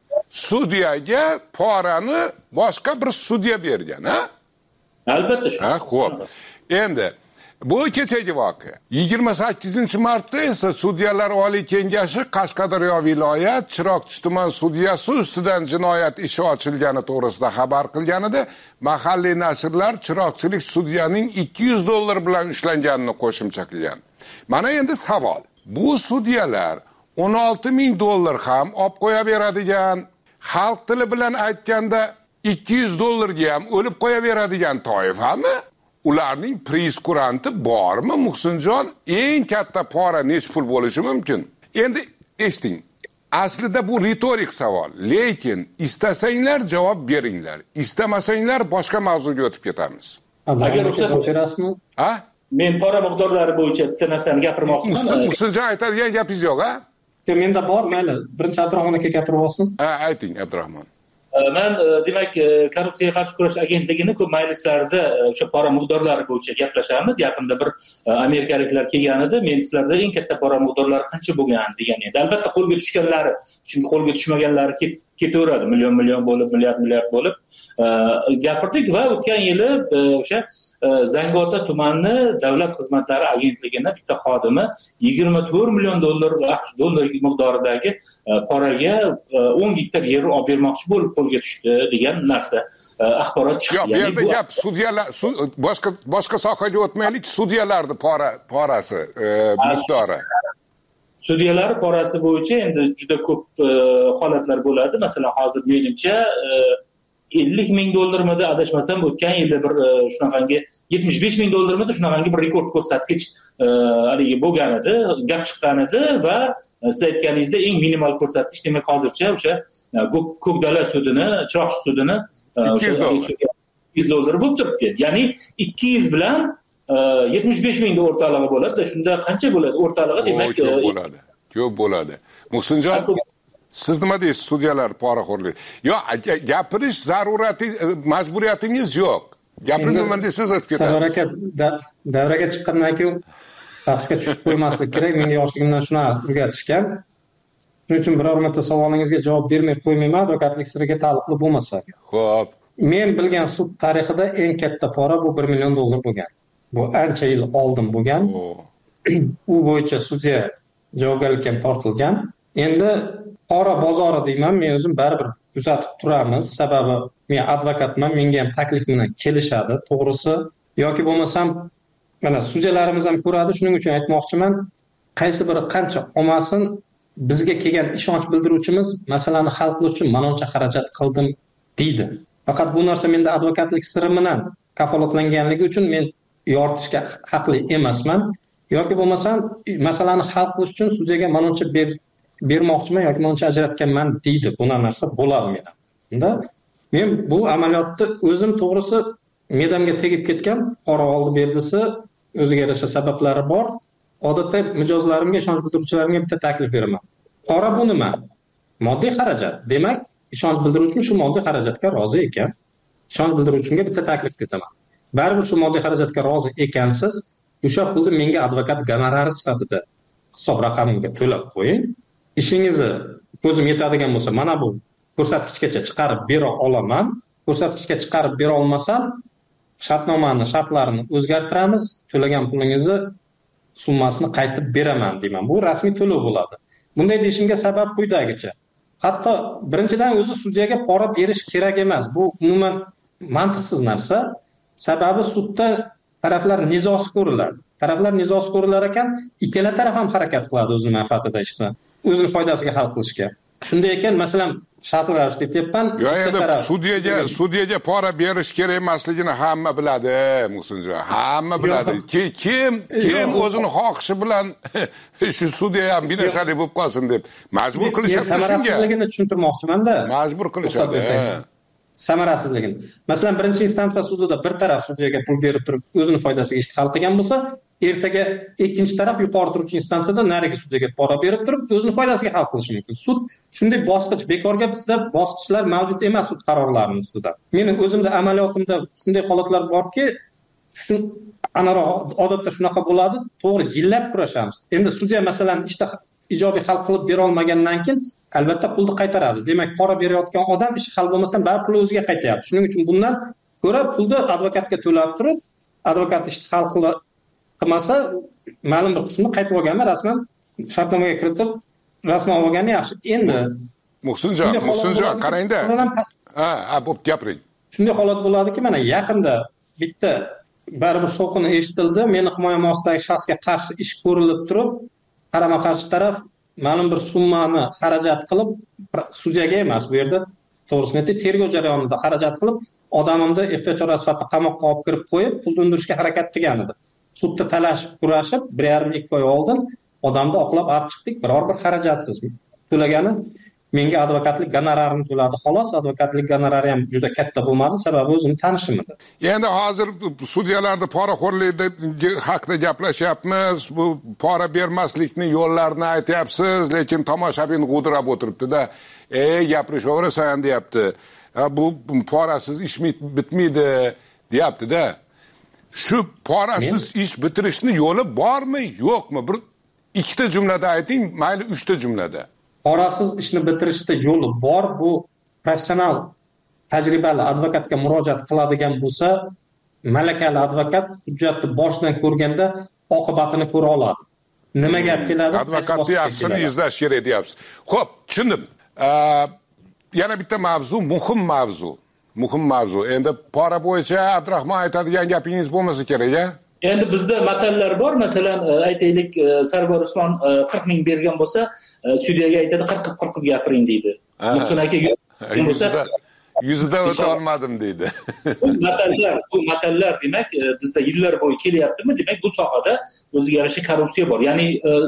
sudyaga porani boshqa bir sudya bergan, ha? Albatta shu. Ha, xo'p. Endi bu kechagi voqea. yigirma sakkizinchi martda esa Sudyalar Oliy Kengashi Qashqadaryo viloyat Chiroqchi tuman sudyasi ustidan jinoyat ishi ochilgani to'g'risida xabar qilganida, mahalliy nashrlar chiroqchilik sudyaning ikki yuz dollar bilan ushlanganini qo'shimcha qilgan. Mana endi savol. Bu sudyalar o'n olti ming dollar ham olib qo'yaveradigan, xalq tili bilan aytganda ikki yuz dollarga ham o'lib qo'yaveradigan toifami? Ularning preskkuranti bormi, Muhsinjon? Eng katta pora nech pul bo'lishi mumkin? Endi eshiting. Aslida bu ritorik savol, lekin istasanglar javob beringlar, istamasanglar boshqa mavzuga o'tib ketamiz. Agar ruxsat berasizmi? Ha? Men pora miqdorlari bo'yicha bitta narsani gapirmoqchiman. Muhsinjon aytadigan gapingiz yo'q, ha? Menda bor, mayli. Birinchi Abdurahmon aka gapirib olsin. Ha, ayting Abdurahmon. Men demak korrupsiyaga qarshi kurash agentligini ko'p majlislarda o'sha pora miqdorlari bo'yicha gaplashamiz. Yaqinda bir amerikaliklar kelgan edi. Men sizlarda eng katta pora miqdorlari qancha bo'lgan degan edi. Albatta qo'lga tushganlari, chunki qo'lga tushmaganlari ketaveradi, million million bo'lib, milliard milliard bo'lib gapirdik va o'tgan yili o'sha Zangiota tumani davlat xizmatlari agentligini bitta xodimi yigirma to'rt million dollar AQSh dollar miqdoridagi poraga o'n gektar yer olib bermoqchi bo'lib qo'lga tushdi degan narsa axborot chiqdi. Yo'q, bu yerda gap sudyalar boshqa boshqa sohaga o'tmaylik, sudyalarning pora porasi miqdori. Sudyalar porasi bo'yicha endi juda ko'p holatlar bo'ladi. Masalan, hozir menimcha ellik ming dollarmidi adashmasam o'tgan yilda bir shunaqangi yetmish besh ming dollarmidi shunaqangi bir rekord ko'rsatkich haligi bo'lgan edi, gap chiqqan edi va siz aytganingizdek eng minimal ko'rsatkich demak hozircha o'sha Ko'kdala sudini, Chiroqchi sudini ikki yuz dollar bo'lib turibdi. Ya'ni ikki yuz bilan yetmish besh ming o'rtalig'i bo'ladi. Shunda qancha bo'ladi o'rtalig'i demak ko'p bo'ladi. Ko'p bo'ladi. Muhsinjon, siz nima deysiz sudyalar poraxo'rlik? Yo, gapirish zarurati, majburiyatingiz yo'q. Gapirmayman desangiz o'tib ketadi. Sarvar aka davraga chiqqandan keyin bahsga tushib qo'ymaslik kerak. Menga yoshligimdan shuni o'rgatishgan. Shuning uchun biror marta savolingizga javob bermay qo'ymayman, advokatlik siriga taalluqli bo'lmasa. Xo'p. Men bilgan sud tarixida eng katta pora bu bir million dollar bo'lgan. Bu ancha yil oldin bo'lgan. U bo'yicha sudya javobgarlikka tortilgan. Endi pora bozori deyman, men o'zim baribir kuzatib turamiz. Sababi men advokatman, menga ham taklif bilan kelishadi, to'g'risi. Yoki bo'lmasam, mana sudyalarimiz ham ko'radi, shuning uchun aytmoqchiman, qaysi biri qancha olmasin, bizga kelgan ishonch bildiruvchimiz masalani hal qilish uchun manoncha xarajat qildim deydi. Faqat bu narsa menda advokatlik siri bilan kafolatlanganligi uchun men yoritishga haqli emasman. Yoki bo'lmasam, masalani hal qilish uchun sudyaga manoncha ber bermoqchiman yoki manoncha ajratganman deydi. Buna narsa bo'ladi menda. Unda men bu amaliyotni o'zim to'g'risi medamga tegib ketgan pora oldi berdisi o'ziga yarasha sabablari bor. Odatda mijozlarimga, ishonch bildiruvchilarimga bitta taklif beraman. Pora bu nima? Moddiy xarajat. Demak, ishonch bildiruvchim shu moddiy xarajatga rozi ekan. Ishonch bildiruvchimga bitta taklif ketaman. Baribir shu moddiy xarajatga rozi ekansiz, o'sha pulni menga advokat gonorari sifatida hisob raqamimga to'lab qo'ying. Ishingizni ko'zim yetadigan bo'lsa, mana bu ko'rsatkichgacha chiqarib bera olaman. Ko'rsatkichga chiqarib bera olmasam, shartnomani shartlarini o'zgartiramiz, to'lagan pulingizni summasini qaytib beraman deyman. Bu rasmiy to'lov bo'ladi. Bunday deyishimga sabab quyidagicha. Hatto birinchidan o'zi sudyaga pora berish kerak emas. Bu umuman mantiqsiz narsa. Sababi sudda taraflar nizosi ko'riladi. Taraflar nizosi ko'rilar ekan, ikkala taraf ham harakat qiladi o'z manfaatida ishni, o'zining foydasiga hal qilishga. Shunday ekan, masalan, shartlar ravishda aytyapman. Yo'q, endi sudyaga sudyaga pora berish kerak emasligini hamma biladi, Muhsinjon. Hamma biladi. Kim kim o'zini xohishi bilan shu sudya ham binasalik bo'lib qolsin deb majbur qilishadi. Samarasizligini tushuntirmoqchiman-da. Majbur qilishadi. Samarasizligini. Masalan, birinchi instansiya sudida bir taraf sudyaga pul berib turib o'zini foydasiga ish hal qilgan bo'lsa, ertaga ikkinchi taraf yuqori turuvchi instansiyada narigi sudyaga pora berib turib o'zini foydasiga hal qilishi mumkin. Sud shunday bosqich, bekorga bizda bosqichlar mavjud emas sud qarorlarining ustida. Meni o'zimda amaliyotimda shunday holatlar borki, shu anaroq odatda shunaqa bo'ladi, to'g'ri yillab kurashamiz. Endi sudya masalan ishda ijobiy hal qilib bera olmagandan keyin albatta pulni qaytaradi. Demak, pora berayotgan odam ish hal bo'lmasdan baribir pul o'ziga qaytayapti. Shuning uchun bundan ko'ra pulni advokatga to'lab turib, advokat ishni hal qilmasa, ma'lum bir qismini qaytib olganlar rasman shartnomaga kiritib, rasman olgani yaxshi. Endi Muhsinjon, Muhsinjon, qarangda. Ha, ha, bo'p gapiring. Shunday holat bo'ladiki, mana yaqinda bitta baribir shovqin eshitildi, meni himoyam ostidagi shaxsga qarshi ish ko'rilib turib, qarama-qarshi taraf ma'lum bir summani xarajat qilib, sudyaga emas, bu yerda to'g'risini aytib, tergov jarayonida xarajat qilib, odamimni ehtiyot chorasi sifatida qamoqqa olib kirib qo'yib, pul undirishga harakat qilgan edi. Sudda talashib, kurashib, bir yarim ikki oy oldin odamni oqlab olib chiqdik, biror bir xarajatsiz to'lagani. Menga advokatlik gonorarini to'ladi, xolos. Advokatlik gonorari ham juda katta bo'lmadi, sababi o'zim tanishim edi. Endi hozir sudyalarning poraxo'rligi haqida gaplashyapmiz. Bu pora bermaslikning yo'llarini aytyapsiz, lekin tomoshabin g'udrab o'tiribdi-da. "Ey, gapirishaverasan" deyapti. bu porasiz ish bitmaydi deyapti-da. Shu porasiz ish bitirishni yo'li bormi, yo'qmi? Bir ikkita jumlada ayting, mayli uchta jumlada. Porasiz ishni bitirishda yo'li bor. Bu professional tajribali advokatga murojaat qiladigan bo'lsa, malakali advokat hujjatni boshidan ko'rganda oqibatini ko'ra oladi. Nima gap keladi? Advokatni yaxshisini izlash kerak deyapsiz. Xo'p, tushundim. Yana bitta mavzu, muhim mavzu. Muhim mavzu. Endi pora bo'yicha Abdurahmon aytadigan gapingiz bo'lmasa kerak-a? Endi bizda matallar bor. Masalan, aytaylik, Sarvar Usmon qirq ming bergan bo'lsa, sudyaga aytadi qirq qirq gapiring deydi. Muhsin aka bo'lsa yuzidan o'ta olmadim deydi. Bu matallar, bu matallar demak bizda yillar bo'yi kelyaptimi? Demak, bu sohada o'ziga yarasha korrupsiya bor. Ya'ni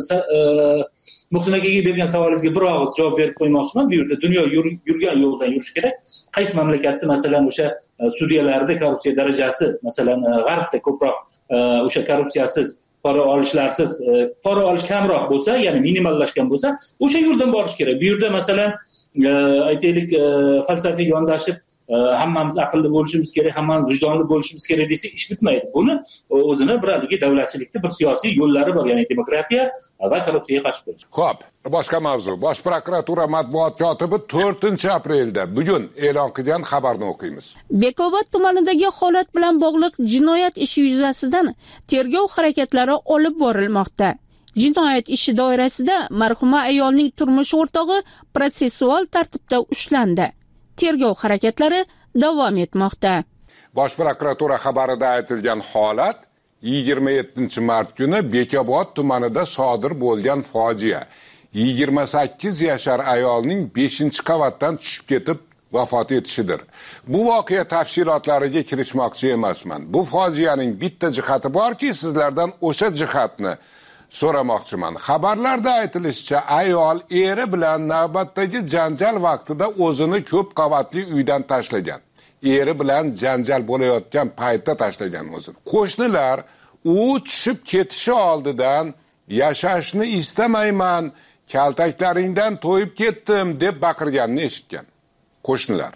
Muhsin akaga bergan savolingizga bir og'iz javob berib qo'ymoqchiman. Bu yerda dunyo yurgan yo'ldan yurish kerak. Qaysi mamlakatda masalan o'sha sudyalarda korrupsiya darajasi, masalan, G'arbda ko'proq o'sha korrupsiyasiz, pora olishlarsiz, pora olish kamroq bo'lsa, ya'ni minimallashgan bo'lsa, o'sha yo'ldan borish kerak. Bu yerda masalan aytaylik falsafiy yondashib hammamiz aqlli bo'lishimiz kerak, hammamiz vijdonli bo'lishimiz kerak desak ish bitmaydi. Buni o'zini bir haligi davlatchilikda bir siyosiy yo'llari bor, ya'ni demokratiya va korrupsiyaga qarshi kurash. Xo'p, boshqa mavzu. Bosh prokuratura matbuot kotibi to'rtinchi aprelda bugun e'lon qilgan xabarni o'qiymiz. Bekobod tumanidagi holat bilan bog'liq jinoyat ishi yuzasidan tergov harakatlari olib borilmoqda. Jinoyat ishi doirasida marhuma ayolning turmush o'rtog'i protsessual tartibda ushlandi. Tergov harakatlari davom etmoqda. Bosh prokuratura xabarida aytilgan holat yigirma yettinchi mart kuni Bekobod tumanida sodir bo'lgan fojia. yigirma sakkiz yashar ayolning beshinchi qavatdan tushib ketib vafot etishidir. Bu voqea tafsilotlariga kirishmoqchi emasman. Bu fojianing bitta jihati borki, sizlardan o'sha jihatni so'ramoqchiman. Xabarlarda aytilishicha, ayol eri bilan navbatdagi janjal vaqtida o'zini ko'p qavatli uydan tashlagan. Eri bilan janjal bo'layotgan paytda tashlagan o'zini. Qo'shnilar u tushib ketishi oldidan yashashni istamayman, kaltaklaringdan to'yib ketdim deb baqirganini eshitgan. Qo'shnilar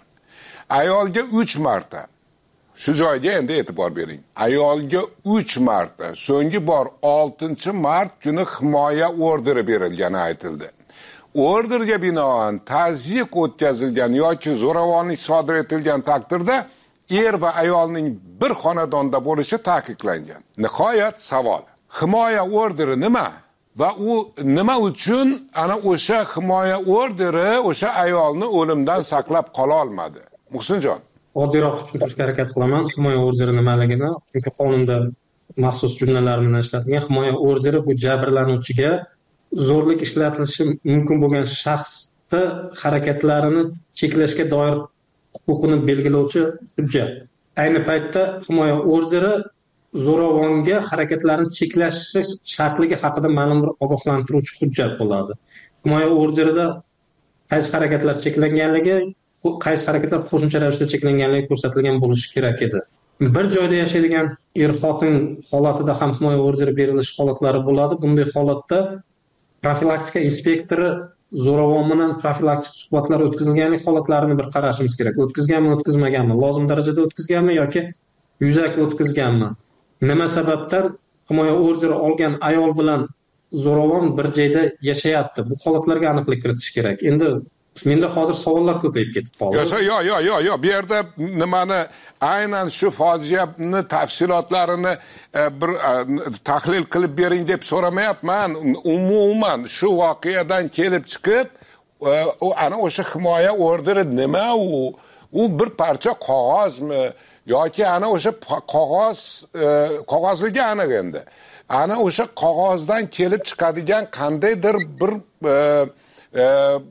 ayolga uch marta, shu joyga endi e'tibor bering. Ayolga uch marta, so'nggi bor oltinchi mart kuni himoya orderi berilgani aytildi. Orderga binoan tazyiq o'tkazilgan yoki zo'ravonlik sodir etilgan taqdirda er va ayolning bir xonadonda bo'lishi ta'kidlangan. Nihoyat savol. Himoya orderi nima? Va u nima uchun ana o'sha himoya orderi o'sha ayolni o'limdan saqlab qola olmadi? Muhsinjon, oddiyroq tushuntirishga harakat qilaman himoya orderi nimaligini, chunki qonunda maxsus jumlalar bilan ishlatilgan. Himoya orderi bu jabrlanuvchiga zo'rlik ishlatilishi mumkin bo'lgan shaxsni harakatlarini cheklashga doir huquqini belgilovchi hujjat. Ayni paytda himoya orderi zo'ravonga harakatlarni cheklash shartligi haqida ma'lum bir ogohlantiruvchi hujjat bo'ladi. Himoya orderida qaysi harakatlar cheklanganligi, qaysi harakatlar qo'shimcha ravishda cheklanganligi ko'rsatilgan bo'lishi kerak edi. Bir joyda yashaydigan er-xotin holatida ham himoya orderi berilish holatlari bo'ladi. Bunday holatda profilaktika inspektori zo'ravon bilan profilaktik suhbatlar o'tkazilganlik holatlarini bir qarashimiz kerak. O'tkazganmi, o'tkazmaganmi, lozim darajada o'tkazganmi yoki yuzaki o'tkazganmi? Nima sababdan himoya orderi olgan ayol bilan zo'ravon bir joyda yashayapti? Bu holatlarga aniqlik kiritish kerak. Endi menda hozir savollar ko'payib ketib qoldi. Yo'q, yo'q, yo'q, yo'q, yo'q. Bu yerda nimani aynan shu fojiani tafsilotlarini e, bir e, tahlil qilib bering deb so'ramayapman. Umuman shu voqeadan kelib chiqib, e, u ana o'sha himoya orderi nima u? U bir parcha qog'ozmi yoki ana o'sha qog'oz e, qog'ozligi aniq endi. Ana o'sha qog'ozdan kelib chiqadigan qandaydir bir e, e,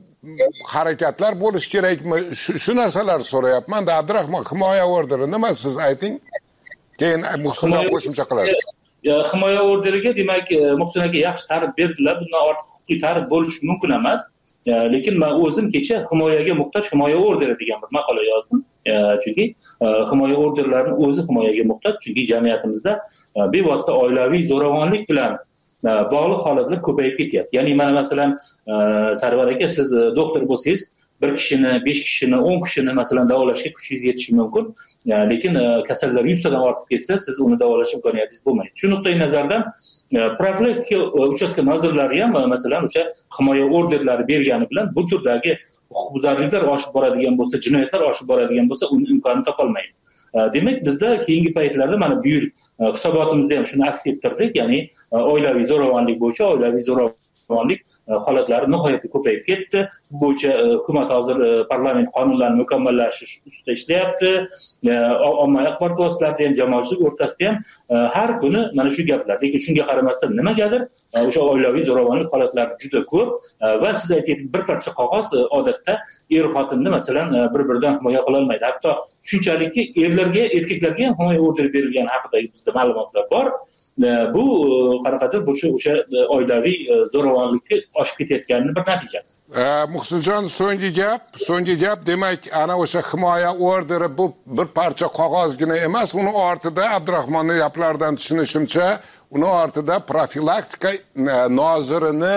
harakatlar bo'lish kerakmi? Shu narsalar so'rayapman. Abdurahmon, himoya orderi nima, siz ayting. Keyin Muhsinjon qo'shimcha qilasiz. Himoya orderiga demak Muhsin aka yaxshi ta'rif berdilar. Bundan ortiq huquqiy ta'rif bo'lishi mumkin emas. Lekin men o'zim kecha himoyaga muhtoj himoya orderi degan bir maqola yozdim. Chunki himoya orderlarining o'zi himoyaga muhtoj, chunki jamiyatimizda bevosita oilaviy zo'ravonlik bilan bog'liq holatlar ko'payib ketyapti. Ya'ni mana masalan Sarvar aka, siz doktor bo'lsangiz, bir kishini, besh kishini, o'n kishini masalan davolashga kuchingiz yetishi mumkin. Lekin kasallar yuztadan ortib ketsa, siz uni davolash imkoniyatingiz bo'lmaydi. Shu nuqtai nazardan profilaktika uchastka nozirlari ham masalan o'sha himoya orderlari bergani bilan bu turdagi huquqbuzarliklar oshib boradigan bo'lsa, jinoyatlar oshib boradigan bo'lsa, uni imkonini topolmaydi. Demak, bizda keyingi paytlarda mana bu yil hisobotimizda ham shuni aks ettirdik, ya'ni oilaviy zo'ravonlik bo'yicha oilaviy zo'ravonlik holatlari nihoyatda ko'payib ketdi. Bu bo'yicha hukumat hozir parlament qonunlarini mukammallashtirish ustida ishlayapti. Ommaviy axborot vositalarida ham, jamoatchilik o'rtasida ham har kuni mana shu gaplar. Lekin shunga qaramasdan nimagadir o'sha oilaviy zo'ravonlik holatlari juda ko'p va siz aytaylik bir parcha qog'oz odatda er xotinni masalan bir-biridan himoya qila olmaydi. Hatto shunchalikki erlarga, erkaklarga ham himoya orderi berilgani haqida bizda ma'lumotlar bor. Bu qanaqadir o'sha o'sha oilaviy zo'ravonlikka oshib ketayotganini bir natijasi. Muhsinjon, so'nggi gap, so'nggi gap demak, ana o'sha himoya orderi bu bir parcha qog'ozgina emas, uni ortida Abdurahmonning gaplaridan tushunishimcha, uni ortida profilaktika nozirini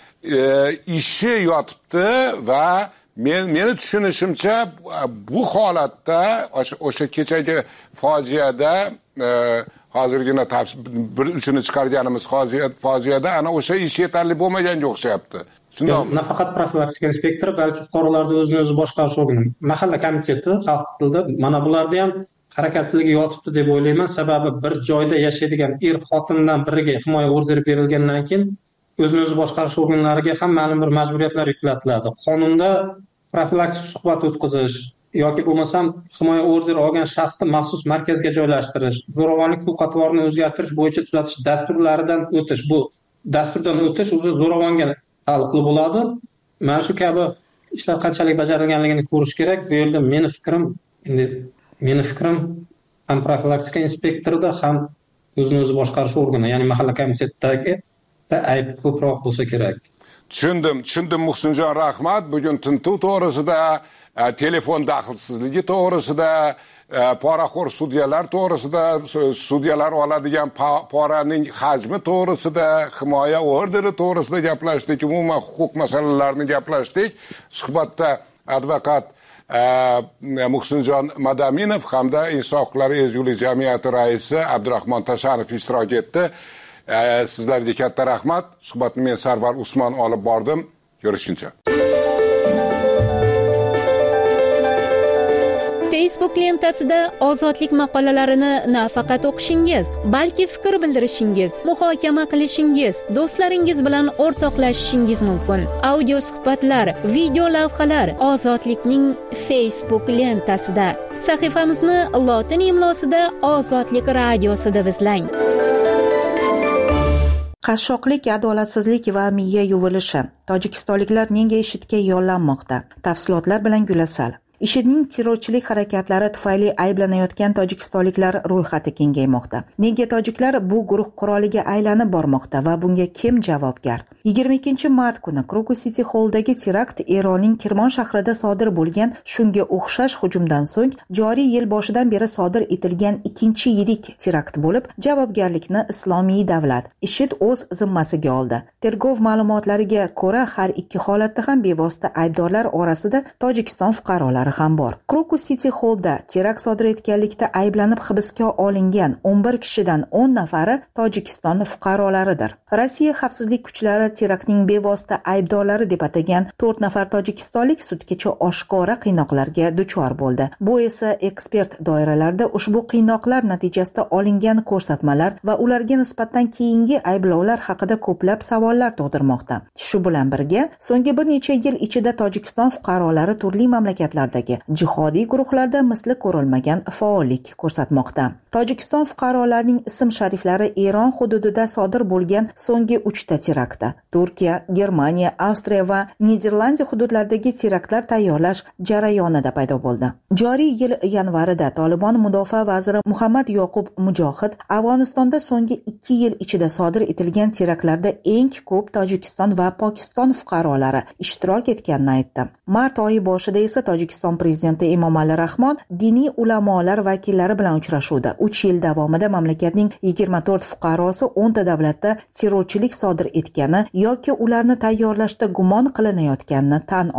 ishi yotibdi va men meni tushunishimcha bu holatda o'sha kechagi fojiada hozirgina bir uchini chiqarganimiz fojiada ana o'sha ish yetarli bo'lmaganga o'xshayapti. Shundaymi? Nafaqat profilaktika inspektori, balki fuqarolarni o'zini o'zi boshqarish organi, mahalla komiteti, xalq tilida mana bularda ham harakatsizligi yotibdi deb o'ylayman. Sababi bir joyda yashaydigan er xotindan biriga himoya orderi berilgandan keyin o'zini o'zi boshqarish organlariga ham ma'lum bir majburiyatlar yuklatiladi. Qonunda profilaktik suhbat o'tkazish yoki bo'lmasam himoya orderi olgan shaxsni maxsus markazga joylashtirish, zo'ravonlik xulq-atvorini o'zgartirish bo'yicha tuzatish dasturlaridan o'tish, bu dasturdan o'tish o'zi zo'ravonga taalluqli bo'ladi. Mana shu kabi ishlar qanchalik bajarilganligini ko'rish kerak. Bu yerda meni fikrim, endi meni fikrim ham profilaktika inspektorida, ham o'zini o'zi boshqarish organi, ya'ni mahalla komitetidagi da ayb ko'proq bo'lsa kerak. Tushundim, tushundim Muhsinjon, rahmat. Bugun tintuv to'g'risida, telefon daxlsizligi to'g'risida, poraxo'r sudyalar to'g'risida, sudyalar oladigan poraning hajmi to'g'risida, himoya orderi to'g'risida gaplashdik, umuman huquq masalalarini gaplashdik. Suhbatda advokat Muhsinjon Madaminov hamda Inson huquqlari ezgulik jamiyati raisi Abdurahmon Tashanov ishtirok etdi. Sizlarga katta rahmat. Suhbatni men Sarvar Usmon olib bordim. Ko'rishguncha. Facebook lentasida ozodlik maqolalarini nafaqat o'qishingiz, balki fikr bildirishingiz, muhokama qilishingiz, do'stlaringiz bilan o'rtoqlashishingiz mumkin. Audio suhbatlar, video lavhalar Ozodlikning Facebook lentasida. Sahifamizni lotin imlosida Ozodlik radiosida izlang. Qashshoqlik, adolatsizlik va miya yuvilishi. Tojikistonliklar nega IShIDga yollanmoqda? Tafsilotlar bilan Gulasal. IShIDning terrorchilik harakatlari tufayli ayblanayotgan tojikistonliklar ro'yxati kengaymoqda. Nega tojiklar bu guruh quroliga aylanib bormoqda va bunga kim javobgar? yigirma ikkinchi mart kuni Krokus City Hall'dagi terakt Eronning Kirmon shahrida sodir bo'lgan shunga o'xshash hujumdan so'ng joriy yil boshidan beri sodir etilgan ikkinchi yirik terakt bo'lib, javobgarlikni Islomiy davlat IShID o'z zimmasiga oldi. Tergov ma'lumotlariga ko'ra, har ikki holatda ham bevosita aybdorlar orasida Tojikiston fuqarolari ham bor. Krokus City Hall'da terakt sodir etganlikda ayblanib hibsga olingan o'n bir kishidan o'n nafari Tojikiston fuqarolaridir. Rossiya xavfsizlik kuchlari teraktning bevosita aybdorlari deb atagan to'rt nafar tojikistonlik sudgacha oshkora qiynoqlarga duchor bo'ldi. Bu esa ekspert doiralarida ushbu qiynoqlar natijasida olingan ko'rsatmalar va ularga nisbatan keyingi ayblovlar haqida ko'plab savollar tug'dirmoqda. Shu bilan birga, so'nggi bir necha yil ichida Tojikiston fuqarolari turli mamlakatlarda jihodiy guruhlarda misli ko'rilmagan faollik ko'rsatmoqda. Tojikiston fuqarolarining ism-shariflari Eron hududida sodir bo'lgan so'nggi uchta teraktda, Turkiya, Germaniya, Avstriya va Niderlandiya hududlaridagi teraktlar tayyorlash jarayonida paydo bo'ldi. Joriy yil yanvarida Tolibon mudofaa vaziri Muhammad Yoqub Mujohid Afg'onistonda so'nggi ikki yil ichida sodir etilgan teraktlarda eng ko'p Tojikiston va Pokiston fuqarolari ishtirok etganini aytdi. Mart oyi boshida esa Tojikiston prezidenti Emomali Rahmon diniy ulamolar vakillari bilan uchrashuvda uch yil davomida mamlakatning yigirma to'rt fuqarosi o'nta davlatda terrorchilik sodir etgani yoki ularni tayyorlashda gumon qilinayotganini tan oldi.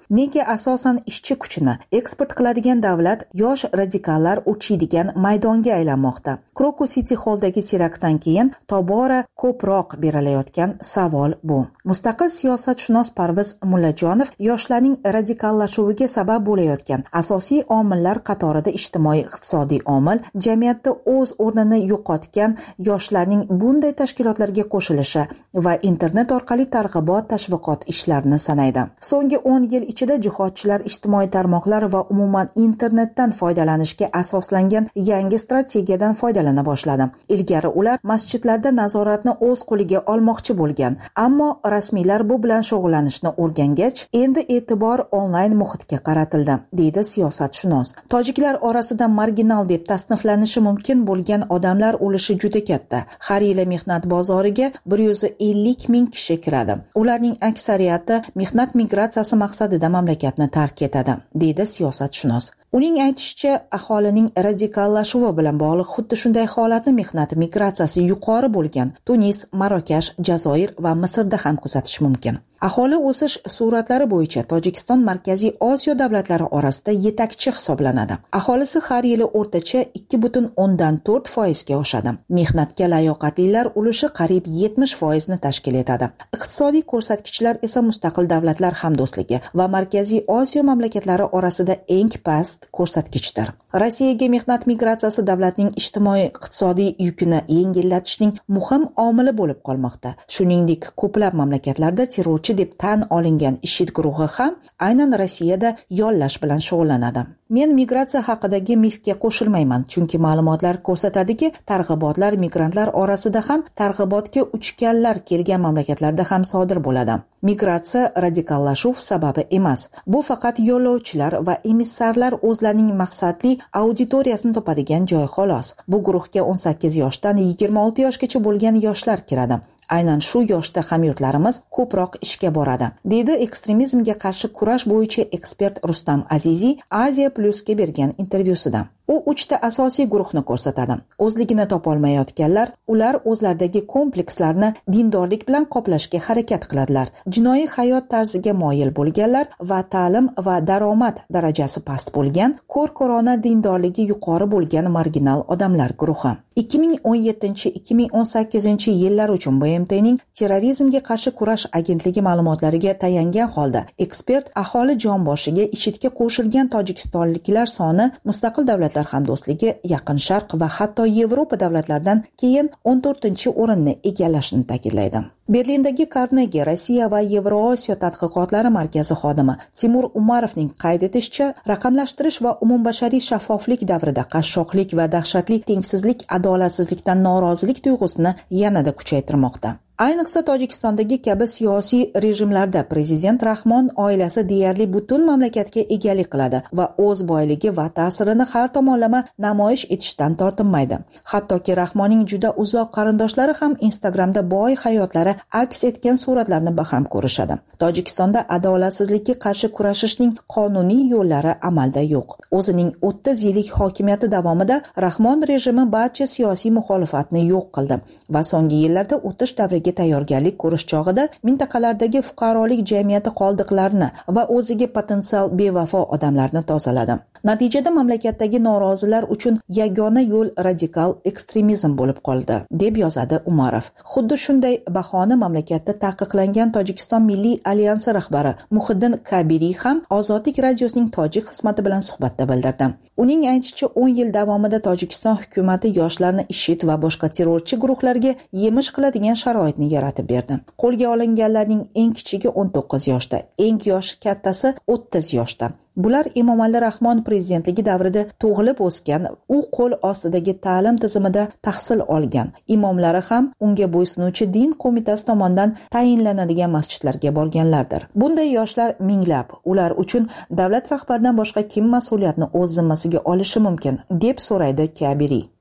nega asosan ishchi kuchini eksport qiladigan davlat yosh radikallar uchiydigan maydonga aylanmoqda? Krokus City Hall'dagi teraktdan keyin tobora ko'proq berilayotgan savol bu. Mustaqil siyosatshunos Parviz Mullajonov yoshlarning radikallashuviga sabab bo'layotgan asosiy omillar qatorida ijtimoiy-iqtisodiy omil, jamiyatda o'z o'rnini yo'qotgan yoshlarning bunday tashkilotlarga qo'shilishi va internet orqali targ'ibot tashviqot ishlarini sanaydi. So'nggi o'n yil ichida jihodchilar ijtimoiy tarmoqlar va umuman internetdan foydalanishga asoslangan yangi strategiyadan foydalana boshladi. Ilgari ular masjidlarda nazoratni o'z qo'liga olmoqchi bo'lgan, ammo rasmiylar bu bilan shug'ullanishni o'rgangach, endi e'tibor onlayn muhitga qaratildi, deydi siyosatshunos. Tojiklar orasida marginal deb tasniflanishi mumkin bo'lgan odamlar ulushi juda katta. Har yili mehnat bozoriga bir yuz ellik ming kishi kiradi. Ularning aksariyati mehnat migratsiyasi maqsadida mamlakatni tark etadi, deydi siyosatshunos. Uning aytishicha, aholining radikallashuvi bilan bog'liq xuddi shunday holatni mehnat migratsiyasi yuqori bo'lgan Tunis, Marokash, Jazoir va Misrda ham kuzatish mumkin. Aholi o'sish suratlari bo'yicha Tojikiston Markaziy Osiyo davlatlari orasida yetakchi hisoblanadi. Aholisi har yili o'rtacha ikki butun o'ndan to'rt foizga oshadi. Mehnatga layoqatlilar ulushi qariyb yetmish foizni tashkil etadi. Iqtisodiy ko'rsatkichlar esa mustaqil davlatlar hamdo'stligi va Markaziy Osiyo mamlakatlari orasida eng past ko'rsatkichdir. Rossiyaga mehnat migratsiyasi davlatning ijtimoiy-iqtisodiy yukini yengillatishning muhim omili bo'lib qolmoqda. Shuningdek, ko'plab mamlakatlarda terrorchi deb tan olingan IShID guruhi ham aynan Rossiyada yollash bilan shug'ullanadi. Men migratsiya haqidagi mifga qo'shilmayman, chunki ma'lumotlar ko'rsatadiki, targ'ibotlar migrantlar orasida ham targ'ibotga uchganlar kelgan mamlakatlarda ham sodir bo'ladi. Migratsiya radikallashuv sababi emas. Bu faqat yo'lovchilar va emissarlar o'zlarining maqsadli auditoriyasini topadigan joy xolos. Bu guruhga o'n sakkiz yoshdan yigirma olti yoshgacha bo'lgan yoshlar kiradi. Aynan shu yoshda hamyurtlarimiz ko'proq ishga boradi, deydi ekstremizmga qarshi kurash bo'yicha ekspert Rustam Aziziy Aziya Plus'ga bergan intervyusida. U uchta asosiy guruhni ko'rsatadi. O'zligini topolmayotganlar, ular o'zlaridagi komplekslarni dindorlik bilan qoplashga harakat qiladilar. Jinoiy hayot tarziga moyil bo'lganlar va ta'lim va daromad darajasi past bo'lgan, ko'r-ko'rona dindorligi yuqori bo'lgan marginal odamlar guruhi. ikki ming o'n yettinchi ikki ming o'n sakkizinchi yillar uchun B M T'ning terrorizmga qarshi kurash agentligi ma'lumotlariga tayangan holda, ekspert aholi jonboshiga IShIDga qo'shilgan tojikistonliklar soni mustaqil davlatlar hamdo'stligi, Yaqin Sharq va hatto Yevropa davlatlaridan keyin o'n to'rtinchi o'rinni egallashini ta'kidlaydi. Berlindagi Carnegie Rossiya va Yevrosiyo tadqiqotlari markazi xodimi Timur Umarovning qayd etishicha, raqamlashtirish va umumbashariy shaffoflik davrida qashshoqlik va dahshatli tengsizlik, adolatsizlikdan norozilik tuyg'usini yanada kuchaytirmoqda. Ayniqsa Tojikistondagi kabi siyosiy rejimlarda prezident Rahmon oilasi deyarli butun mamlakatga egalik qiladi va o'z boyligi va ta'sirini har tomonlama namoyish etishdan tortinmaydi. Hattoki Rahmonning juda uzoq qarindoshlari ham Instagramda boy hayotlari aks etgan suratlarni baham ko'rishadi. Tojikistonda adolatsizlikka qarshi kurashishning qonuniy yo'llari amalda yo'q. O'zining o'ttiz yillik hokimiyati davomida Rahmon rejimi barcha siyosiy muxolifatni yo'q qildi va so'nggi yillarda o'tish davriga tayyorgarlik ko'rish chog'ida mintaqalardagi fuqarolik jamiyati qoldiqlarini va o'ziga potensial bevafo odamlarni tozaladi. Natijada mamlakatdagi norozilar uchun yagona yo'l radikal ekstremizm bo'lib qoldi, deb yozadi Umarov. Xuddi shunday bahoni mamlakatda taqiqlangan Tojikiston Milliy alyansi rahbari Muhiddin Kabiriy ham Ozodlik radiosining tojik xizmati bilan suhbatda bildirdi. Uning aytishicha, o'n yil davomida Tojikiston hukumati yoshlarni IShID va boshqa terrorchi guruhlarga yemish qiladigan sharoitni yaratib berdi. Qo'lga olinganlarning eng kichigi o'n to'qqiz yoshda, eng yoshi kattasi o'ttiz yoshda. Bular Emomali Rahmon prezidentligi davrida tug'ilib o'sgan, u qo'l ostidagi ta'lim tizimida tahsil olgan. Imomlari ham unga bo'ysunuvchi din qo'mitasi tomonidan tayinlanadigan masjidlarga borganlardir. Bunday yoshlar minglab. Ular uchun davlat rahbaridan boshqa kim mas'uliyatni o'z zimmasiga olishi mumkin, deb so'raydi Kabiriy.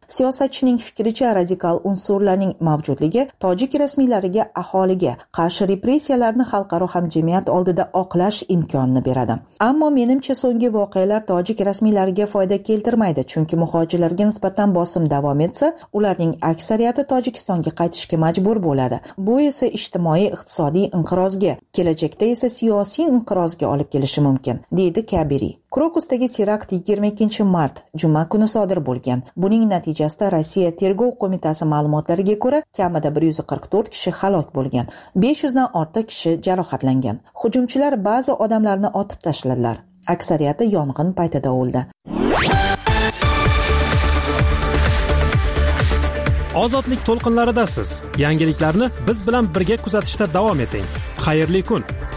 Siyosatchining fikricha, radikal unsurlarning mavjudligi tojik rasmiylariga aholiga qarshi repressiyalarni xalqaro hamjamiyat oldida oqlash imkonini beradi. Ammo menimcha so'nggi voqealar tojik rasmiylariga foyda keltirmaydi, chunki muhojirlarga nisbatan bosim davom etsa, ularning aksariyati Tojikistonga qaytishga majbur bo'ladi. Bu esa ijtimoiy iqtisodiy inqirozga, kelajakda esa siyosiy inqirozga olib kelishi mumkin, deydi Kabiri. Krokusdagi terakt yigirma ikkinchi mart juma kuni sodir bo'lgan. Buning natijasida Rossiya tergov qo'mitasi ma'lumotlariga ko'ra, kamida bir yuz qirq to'rt kishi halok bo'lgan, besh yuz dan ortiq kishi jarohatlangan. Hujumchilar ba'zi odamlarni otib tashladilar. Aksariyati yong'in paytida o'ldi. Ozodlik to'lqinlaridasiz. Yangiliklarni biz bilan birga kuzatishda davom eting. Xayrli kun.